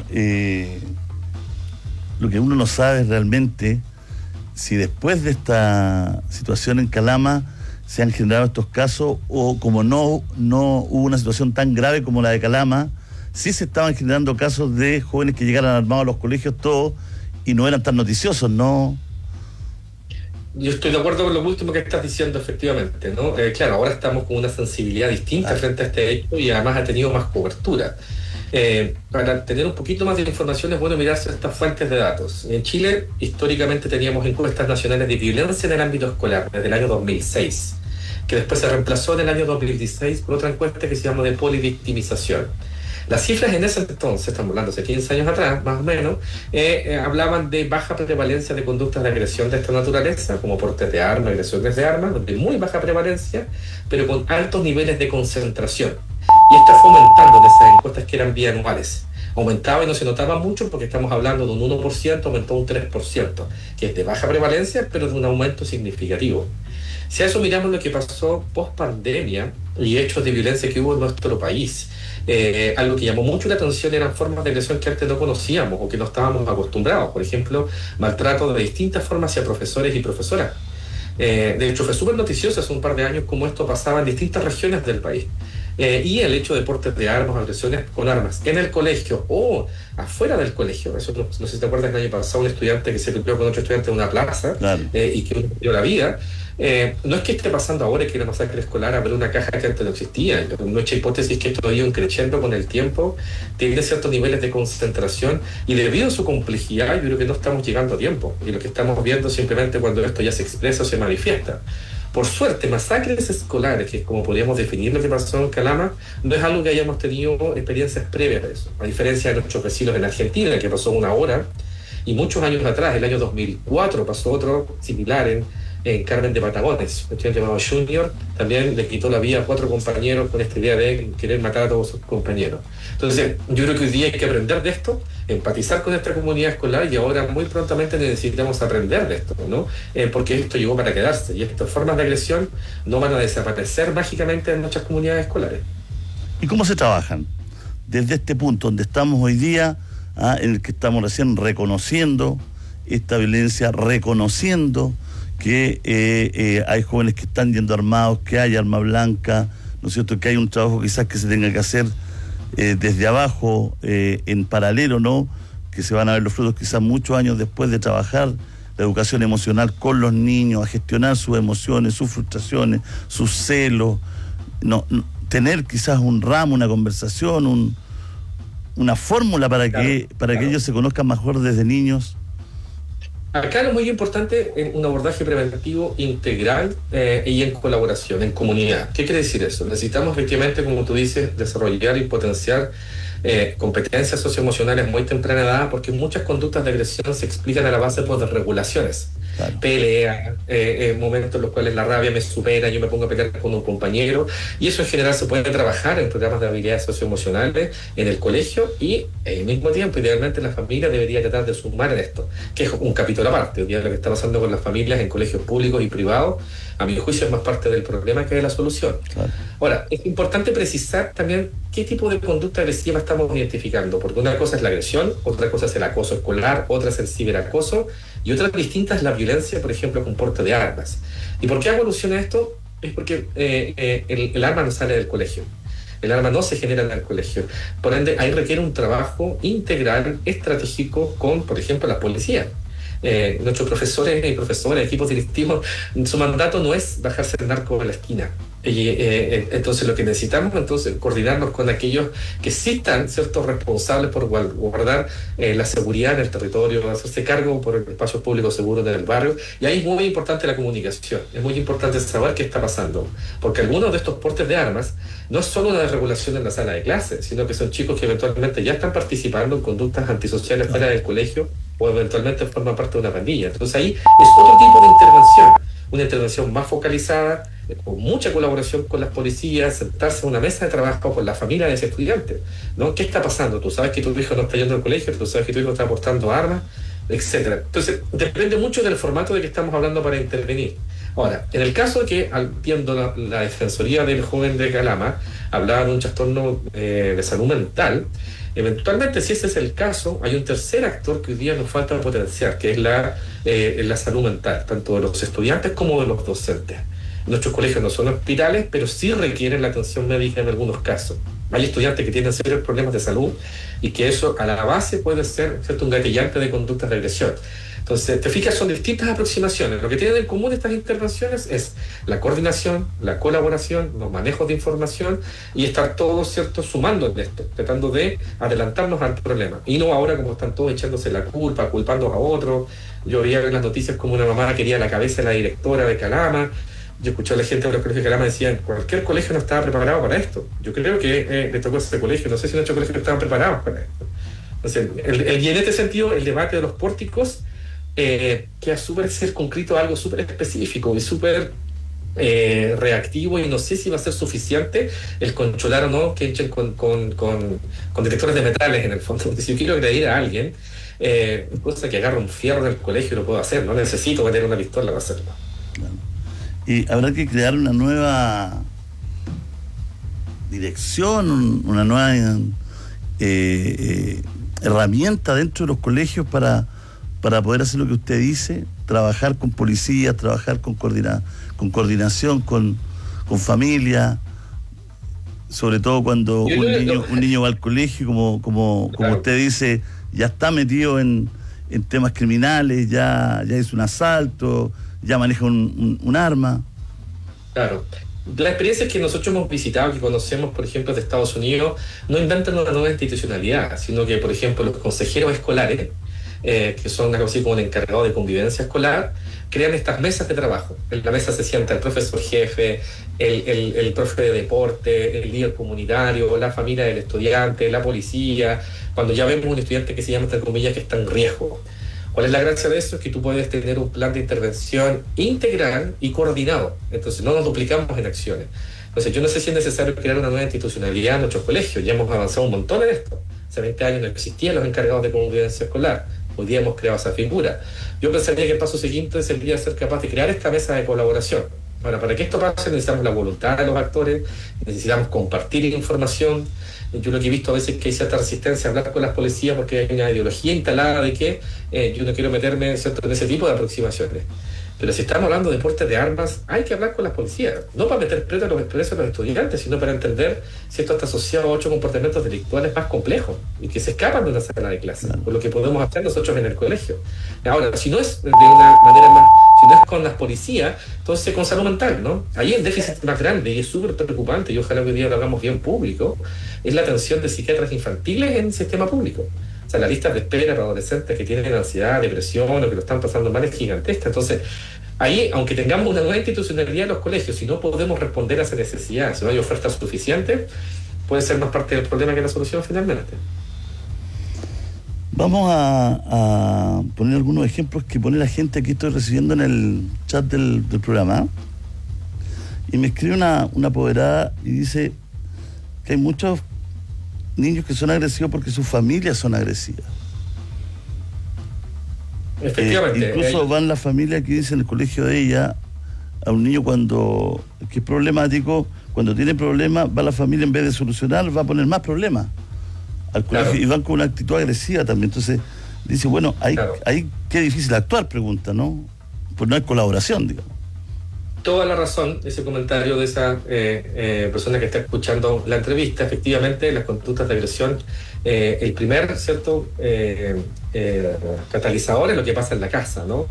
[SPEAKER 19] lo que uno no sabe es realmente si después de esta situación en Calama se han generado estos casos o como no hubo una situación tan grave como la de Calama, sí se estaban generando casos de jóvenes que llegaran armados a los colegios todos y no eran tan noticiosos, ¿no?
[SPEAKER 11] Yo estoy de acuerdo con lo último que estás diciendo, efectivamente, ¿no? Claro, ahora estamos con una sensibilidad distinta frente a este hecho y además ha tenido más cobertura. Para tener un poquito más de información es bueno mirarse estas fuentes de datos. En Chile, históricamente teníamos encuestas nacionales de violencia en el ámbito escolar desde el año 2006, que después se reemplazó en el año 2016 por otra encuesta que se llama de polivictimización. Las cifras en ese entonces, estamos hablando hace 15 años atrás, más o menos, hablaban de baja prevalencia de conductas de agresión de esta naturaleza, como portes de armas, agresiones de armas, de muy baja prevalencia, pero con altos niveles de concentración. Y esta fue aumentando en esas encuestas que eran bianuales. Aumentaba y no se notaba mucho porque estamos hablando de un 1%, aumentó un 3%, que es de baja prevalencia, pero de un aumento significativo. Si a eso miramos lo que pasó post pandemia y hechos de violencia que hubo en nuestro país, algo que llamó mucho la atención eran formas de agresión que antes no conocíamos o que no estábamos acostumbrados. Por ejemplo, maltrato de distintas formas hacia profesores y profesoras. De hecho, fue súper noticioso hace un par de años cómo esto pasaba en distintas regiones del país. Y el hecho de portes de armas, agresiones con armas en el colegio o afuera del colegio. Eso no sé si te acuerdas, el año pasado un estudiante que se golpeó con otro estudiante en una plaza, claro, y que perdió la vida. No es que esté pasando ahora que la masacre escolar abrió una caja que antes no existía. Nuestra hipótesis es que esto ha ido creciendo con el tiempo, tiene ciertos niveles de concentración y debido a su complejidad yo creo que no estamos llegando a tiempo y lo que estamos viendo simplemente cuando esto ya se expresa o se manifiesta. Por suerte, masacres escolares, que es como podríamos definir lo que pasó en Calama, no es algo que hayamos tenido experiencias previas de eso. A diferencia de nuestros vecinos en Argentina, que pasó una hora, y muchos años atrás, el año 2004, pasó otro similar en Carmen de Patagones. Un estudiante llamado Junior también le quitó la vida a 4 compañeros con esta idea de querer matar a todos sus compañeros. Entonces, yo creo que hoy día hay que aprender de esto, empatizar con esta comunidad escolar y ahora muy prontamente necesitamos aprender de esto, ¿no? Porque esto llegó para quedarse y estas formas de agresión no van a desaparecer mágicamente en nuestras comunidades escolares.
[SPEAKER 19] ¿Y cómo se trabajan? Desde este punto donde estamos hoy día, en el que estamos recién reconociendo esta violencia, reconociendo que hay jóvenes que están yendo armados, que hay arma blanca, ¿no es cierto?, que hay un trabajo quizás que se tenga que hacer desde abajo, en paralelo, ¿no?, que se van a ver los frutos quizás muchos años después de trabajar la educación emocional con los niños, a gestionar sus emociones, sus frustraciones, sus celos, tener quizás un ramo, una conversación, una fórmula para que ellos se conozcan mejor desde niños.
[SPEAKER 11] Acá es muy importante un abordaje preventivo integral y en colaboración, en comunidad. ¿Qué quiere decir eso? Necesitamos efectivamente, como tú dices, desarrollar y potenciar competencias socioemocionales muy temprana edad, porque muchas conductas de agresión se explican a la base por desregulaciones. Claro. Pelea, momentos en los cuales la rabia me supera, yo me pongo a pelear con un compañero, y eso en general se puede trabajar en programas de habilidades socioemocionales en el colegio, y al mismo tiempo, idealmente, la familia debería tratar de sumar en esto, que es un capítulo aparte. Hoy día lo que está pasando con las familias en colegios públicos y privados, a mi juicio, es más parte del problema que de la solución. Claro. Ahora, es importante precisar también qué tipo de conducta agresiva estamos identificando, porque una cosa es la agresión, otra cosa es el acoso escolar, otra es el ciberacoso, y otra distinta es la violencia, por ejemplo, con porte de armas. ¿Y por qué evoluciona esto? Es porque el arma no sale del colegio. El arma no se genera en el colegio. Por ende, ahí requiere un trabajo integral, estratégico con, por ejemplo, la policía. Nuestros profesores y profesoras, equipos directivos, su mandato no es bajarse el narco en la esquina. Entonces lo que necesitamos es coordinarnos con aquellos que sí están ciertos responsables por guardar la seguridad en el territorio, hacerse cargo por el espacio público seguro del barrio, y ahí es muy importante la comunicación, es muy importante saber qué está pasando, porque algunos de estos portes de armas no es solo una desregulación en la sala de clases, sino que son chicos que eventualmente ya están participando en conductas antisociales fuera del colegio, o eventualmente forman parte de una pandilla. Entonces ahí es otro tipo de intervención, una intervención más focalizada, con mucha colaboración con las policías, sentarse a una mesa de trabajo con la familia de ese estudiante, ¿no? ¿Qué está pasando? Tú sabes que tu hijo no está yendo al colegio, tú sabes que tu hijo está portando armas, etcétera. Entonces, depende mucho del formato de que estamos hablando para intervenir. Ahora, en el caso de que, viendo la Defensoría del Joven de Calama, hablaba de un trastorno de salud mental, eventualmente, si ese es el caso, hay un tercer actor que hoy día nos falta potenciar, que es la salud mental, tanto de los estudiantes como de los docentes. Nuestros colegios no son hospitales, pero sí requieren la atención médica en algunos casos. Hay estudiantes que tienen serios problemas de salud y que eso a la base puede ser, ¿cierto?, un gatillante de conductas de agresión. Entonces, te fijas, son distintas aproximaciones. Lo que tienen en común estas intervenciones es la coordinación, la colaboración, los manejos de información y estar todos, ¿cierto?, sumando en esto, tratando de adelantarnos al problema. Y no ahora como están todos echándose la culpa, culpando a otros. Yo veía en las noticias como una mamá quería la cabeza de la directora de Calama. Yo escuché a la gente de los colegios de Calama decían, cualquier colegio no estaba preparado para esto. Yo creo que le tocó a ese colegio, no sé si nuestros colegios estaban preparados para esto. Entonces, y en este sentido, el debate de los pórticos queda súper circunscrito a algo súper específico y súper reactivo, y no sé si va a ser suficiente el controlar o no que echen con detectores de metales en el fondo. Porque si yo quiero agredir a alguien, cosa que agarre un fierro del colegio lo puedo hacer, no necesito tener una pistola para hacerlo.
[SPEAKER 19] Claro. Y habrá que crear una nueva dirección, una nueva herramienta dentro de los colegios para poder hacer lo que usted dice, trabajar con policías, trabajar con coordinación, con familia, sobre todo cuando un niño va al colegio, como usted dice, ya está metido en temas criminales, ya hizo un asalto, ya maneja un arma.
[SPEAKER 11] Claro. Las experiencias que nosotros hemos visitado, que conocemos, por ejemplo, de Estados Unidos, no inventan una nueva institucionalidad, sino que, por ejemplo, los consejeros escolares, que son algo así como el encargado de convivencia escolar, crean estas mesas de trabajo. En la mesa se sienta el profesor jefe, el profe de deporte, el líder comunitario, la familia del estudiante, la policía, cuando ya vemos un estudiante que se llama, entre comillas, que está en riesgo. ¿Cuál es la gracia de eso? Es que tú puedes tener un plan de intervención integral y coordinado. Entonces no nos duplicamos en acciones. Entonces yo no sé si es necesario crear una nueva institucionalidad en nuestros colegios. Ya hemos avanzado un montón en esto. Hace 20 años no existían los encargados de convivencia escolar. Hoy día hemos creado esa figura. Yo pensaría que el paso siguiente sería ser capaz de crear esta mesa de colaboración. Ahora, para que esto pase necesitamos la voluntad de los actores, necesitamos compartir información. Yo lo que he visto a veces es que hay cierta resistencia a hablar con las policías porque hay una ideología instalada de que yo no quiero meterme, ¿cierto?, en ese tipo de aproximaciones. Pero si estamos hablando de porte de armas, hay que hablar con las policías, no para meter presos a los estudiantes, sino para entender si esto está asociado a otros comportamientos delictuales más complejos y que se escapan de una sala de clase, con lo que podemos hacer nosotros en el colegio. Ahora, si no es de una manera más, si no es con las policías, entonces con salud mental, ¿no? Ahí el déficit más grande y es súper preocupante, y ojalá que hoy día lo hagamos bien público, es la atención de psiquiatras infantiles en el sistema público. O sea, la lista de espera para adolescentes que tienen ansiedad, depresión o que lo están pasando mal es gigantesca. Entonces, ahí, aunque tengamos una nueva institucionalidad en los colegios, si no podemos responder a esa necesidad, si no hay ofertas suficientes, puede ser más parte del problema que la solución finalmente.
[SPEAKER 19] Vamos a poner algunos ejemplos que pone la gente que estoy recibiendo en el chat del programa. Y me escribe una apoderada y dice que hay muchos niños que son agresivos porque sus familias son agresivas.
[SPEAKER 11] Efectivamente.
[SPEAKER 19] Incluso van las familias que dicen en el colegio de ella a un niño que es problemático, cuando tiene problemas, va la familia en vez de solucionar, va a poner más problemas al colegio, claro. Y van con una actitud agresiva también. Entonces dice, bueno, hay qué difícil actuar, pregunta, ¿no? Pues no hay colaboración, digamos.
[SPEAKER 11] Toda la razón ese comentario de esa persona que está escuchando la entrevista. Efectivamente, las conductas de agresión, el primer, ¿cierto?, catalizador es lo que pasa en la casa, ¿no?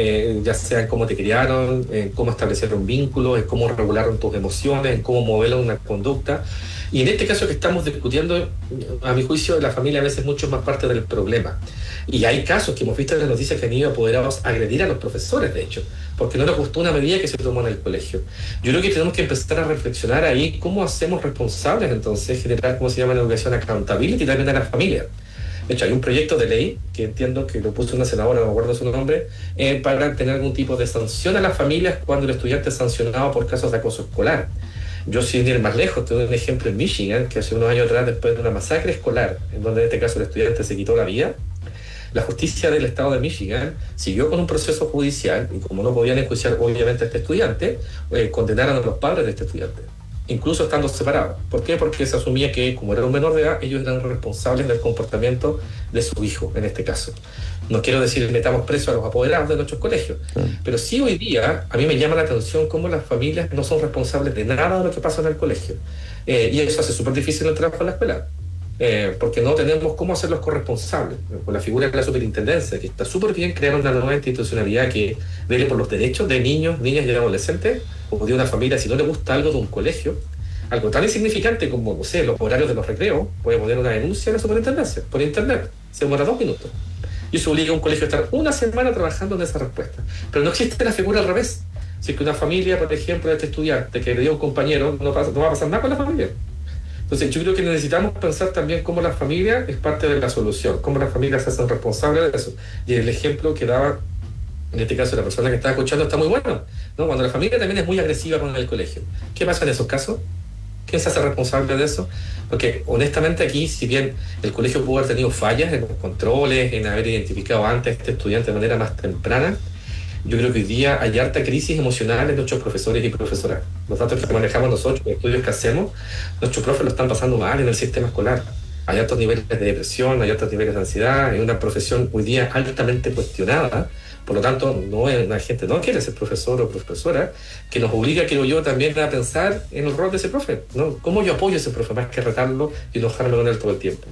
[SPEAKER 11] Ya sea en cómo te criaron, en cómo establecieron vínculos, en cómo regularon tus emociones, en cómo modelan una conducta. Y en este caso que estamos discutiendo, a mi juicio, la familia a veces mucho más parte del problema. Y hay casos que hemos visto en las noticias que han ido apoderados a agredir a los profesores, de hecho, porque no les gustó una medida que se tomó en el colegio. Yo creo que tenemos que empezar a reflexionar ahí cómo hacemos responsables, entonces, generar, ¿cómo se llama en educación? Accountability también a la familia. De hecho, hay un proyecto de ley, que entiendo que lo puso una senadora, no me acuerdo su nombre, para tener algún tipo de sanción a las familias cuando el estudiante es sancionado por casos de acoso escolar. Yo, sin ir más lejos, te doy un ejemplo en Michigan, que hace unos años atrás, después de una masacre escolar, en donde en este caso el estudiante se quitó la vida, la justicia del estado de Michigan siguió con un proceso judicial, y como no podían enjuiciar obviamente a este estudiante, condenaron a los padres de este estudiante, incluso estando separados. ¿Por qué? Porque se asumía que, como era un menor de edad, ellos eran responsables del comportamiento de su hijo, en este caso. No quiero decir metamos preso a los apoderados de nuestros colegios, pero sí hoy día a mí me llama la atención cómo las familias no son responsables de nada de lo que pasa en el colegio. Y eso hace súper difícil el trabajo en la escuela. Porque no tenemos cómo hacerlos corresponsables. Con la figura de la superintendencia, que está súper bien crear una nueva institucionalidad que vele por los derechos de niños, niñas y adolescentes, o de una familia, si no le gusta algo de un colegio, algo tan insignificante como, no sé, los horarios de los recreos, puede poner una denuncia a la superintendencia por internet, se demora 2 minutos. Y eso obliga a un colegio a estar una semana trabajando en esa respuesta. Pero no existe la figura al revés. Si es que una familia, por ejemplo, de este estudiante que le dio a un compañero, no va a pasar nada con la familia. Entonces yo creo que necesitamos pensar también cómo la familia es parte de la solución, cómo las familias se hacen responsables de eso. Y el ejemplo que daba, en este caso la persona que estaba escuchando, está muy bueno, ¿no? Cuando la familia también es muy agresiva con el colegio. ¿Qué pasa en esos casos? ¿Quién se hace responsable de eso? Porque honestamente aquí, si bien el colegio pudo haber tenido fallas en los controles, en haber identificado antes a este estudiante de manera más temprana, yo creo que hoy día hay harta crisis emocional en nuestros profesores y profesoras. Los datos que manejamos nosotros, los estudios que hacemos, nuestros profes lo están pasando mal en el sistema escolar. Hay altos niveles de depresión, hay altos niveles de ansiedad, es una profesión hoy día altamente cuestionada. Por lo tanto, la gente no quiere ser profesor o profesora, que nos obliga, creo yo, también a pensar en el rol de ese profe, ¿no? ¿Cómo yo apoyo a ese profe más que retarlo y enojarme con él todo el tiempo?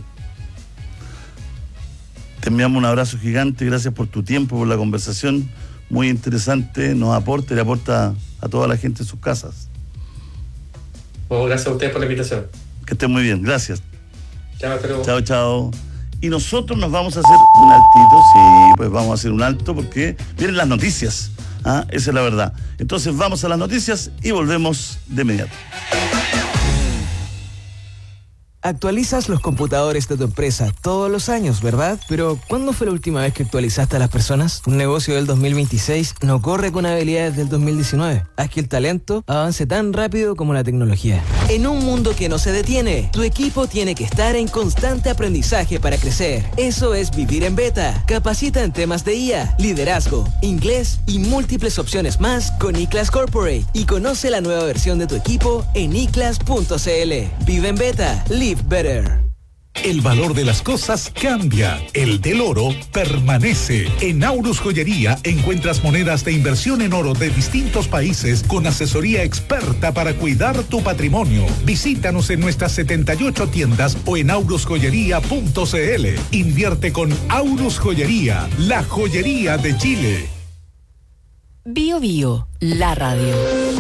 [SPEAKER 19] Te enviamos un abrazo gigante, gracias por tu tiempo, por la conversación. Muy interesante, nos aporta y le aporta a toda la gente en sus casas.
[SPEAKER 11] Bueno, gracias a ustedes por la invitación.
[SPEAKER 19] Que estén muy bien, gracias.
[SPEAKER 11] Chao, hasta luego.
[SPEAKER 19] Chao, chao. Y nosotros nos vamos a hacer un altito, sí, pues vamos a hacer un alto porque vienen las noticias. Esa es la verdad. Entonces vamos a las noticias y volvemos de inmediato.
[SPEAKER 1] Actualizas los computadores de tu empresa todos los años, ¿verdad? Pero, ¿cuándo fue la última vez que actualizaste a las personas? Un negocio del 2026 no corre con habilidades del 2019. Haz que el talento avance tan rápido como la tecnología. En un mundo que no se detiene, tu equipo tiene que estar en constante aprendizaje para crecer. Eso es vivir en beta. Capacita en temas de IA, liderazgo, inglés y múltiples opciones más con iClass Corporate. Y conoce la nueva versión de tu equipo en iclass.cl. Vive en beta. Live better.
[SPEAKER 4] El valor de las cosas cambia. El del oro permanece. En Aurus Joyería encuentras monedas de inversión en oro de distintos países con asesoría experta para cuidar tu patrimonio. Visítanos en nuestras 78 tiendas o en aurusjoyería.cl. Invierte con Aurus Joyería, la joyería de Chile.
[SPEAKER 18] Bio Bio, la radio.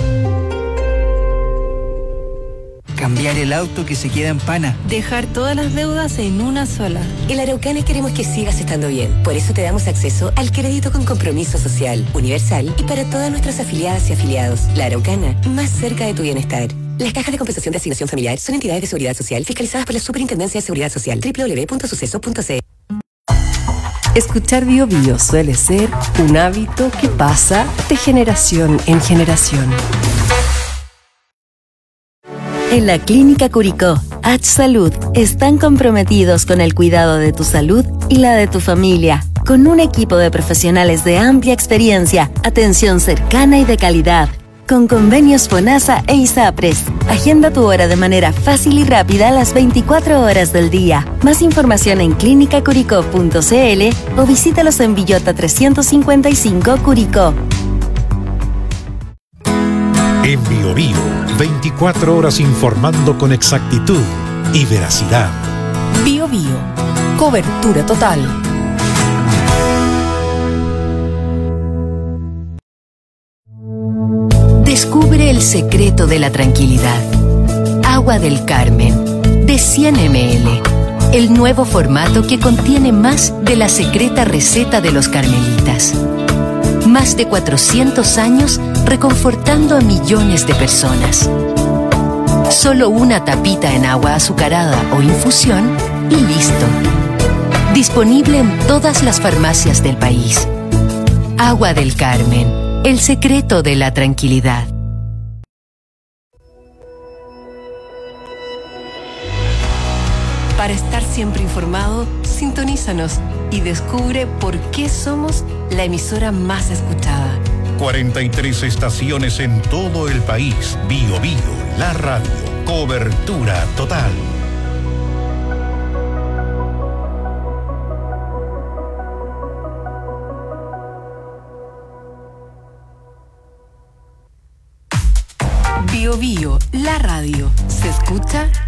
[SPEAKER 12] Cambiar el auto que se queda en pana.
[SPEAKER 13] Dejar todas las deudas en una sola.
[SPEAKER 14] En Araucana queremos que sigas estando bien. Por eso te damos acceso al crédito con compromiso social, universal y para todas nuestras afiliadas y afiliados. La Araucana, más cerca de tu bienestar. Las cajas de compensación de asignación familiar son entidades de seguridad social fiscalizadas por la Superintendencia de Seguridad Social. www.suceso.cl.
[SPEAKER 18] Escuchar Bio Bio suele ser un hábito que pasa de generación en generación.
[SPEAKER 25] En la Clínica Curicó, H Salud están comprometidos con el cuidado de tu salud y la de tu familia, con un equipo de profesionales de amplia experiencia, atención cercana y de calidad. Con convenios FONASA e ISAPRES. Agenda tu hora de manera fácil y rápida las 24 horas del día. Más información en clinicacuricó.cl o visítalos en Villota 355 Curicó.
[SPEAKER 15] En Bio Bio, 24 horas informando con exactitud y veracidad.
[SPEAKER 18] Bio Bio, cobertura total.
[SPEAKER 2] Descubre el secreto de la tranquilidad. Agua del Carmen, de 100 ml. El nuevo formato que contiene más de la secreta receta de los carmelitas. Más de 400 años reconfortando a millones de personas. Solo una tapita en agua azucarada o infusión y listo. Disponible en todas las farmacias del país. Agua del Carmen, el secreto de la tranquilidad.
[SPEAKER 18] Para estar siempre informado, sintonízanos y descubre por qué somos la emisora más escuchada.
[SPEAKER 4] 43 estaciones en todo el país. Bio Bio, la radio. Cobertura total.
[SPEAKER 18] Bio Bio, la radio. ¿Se escucha?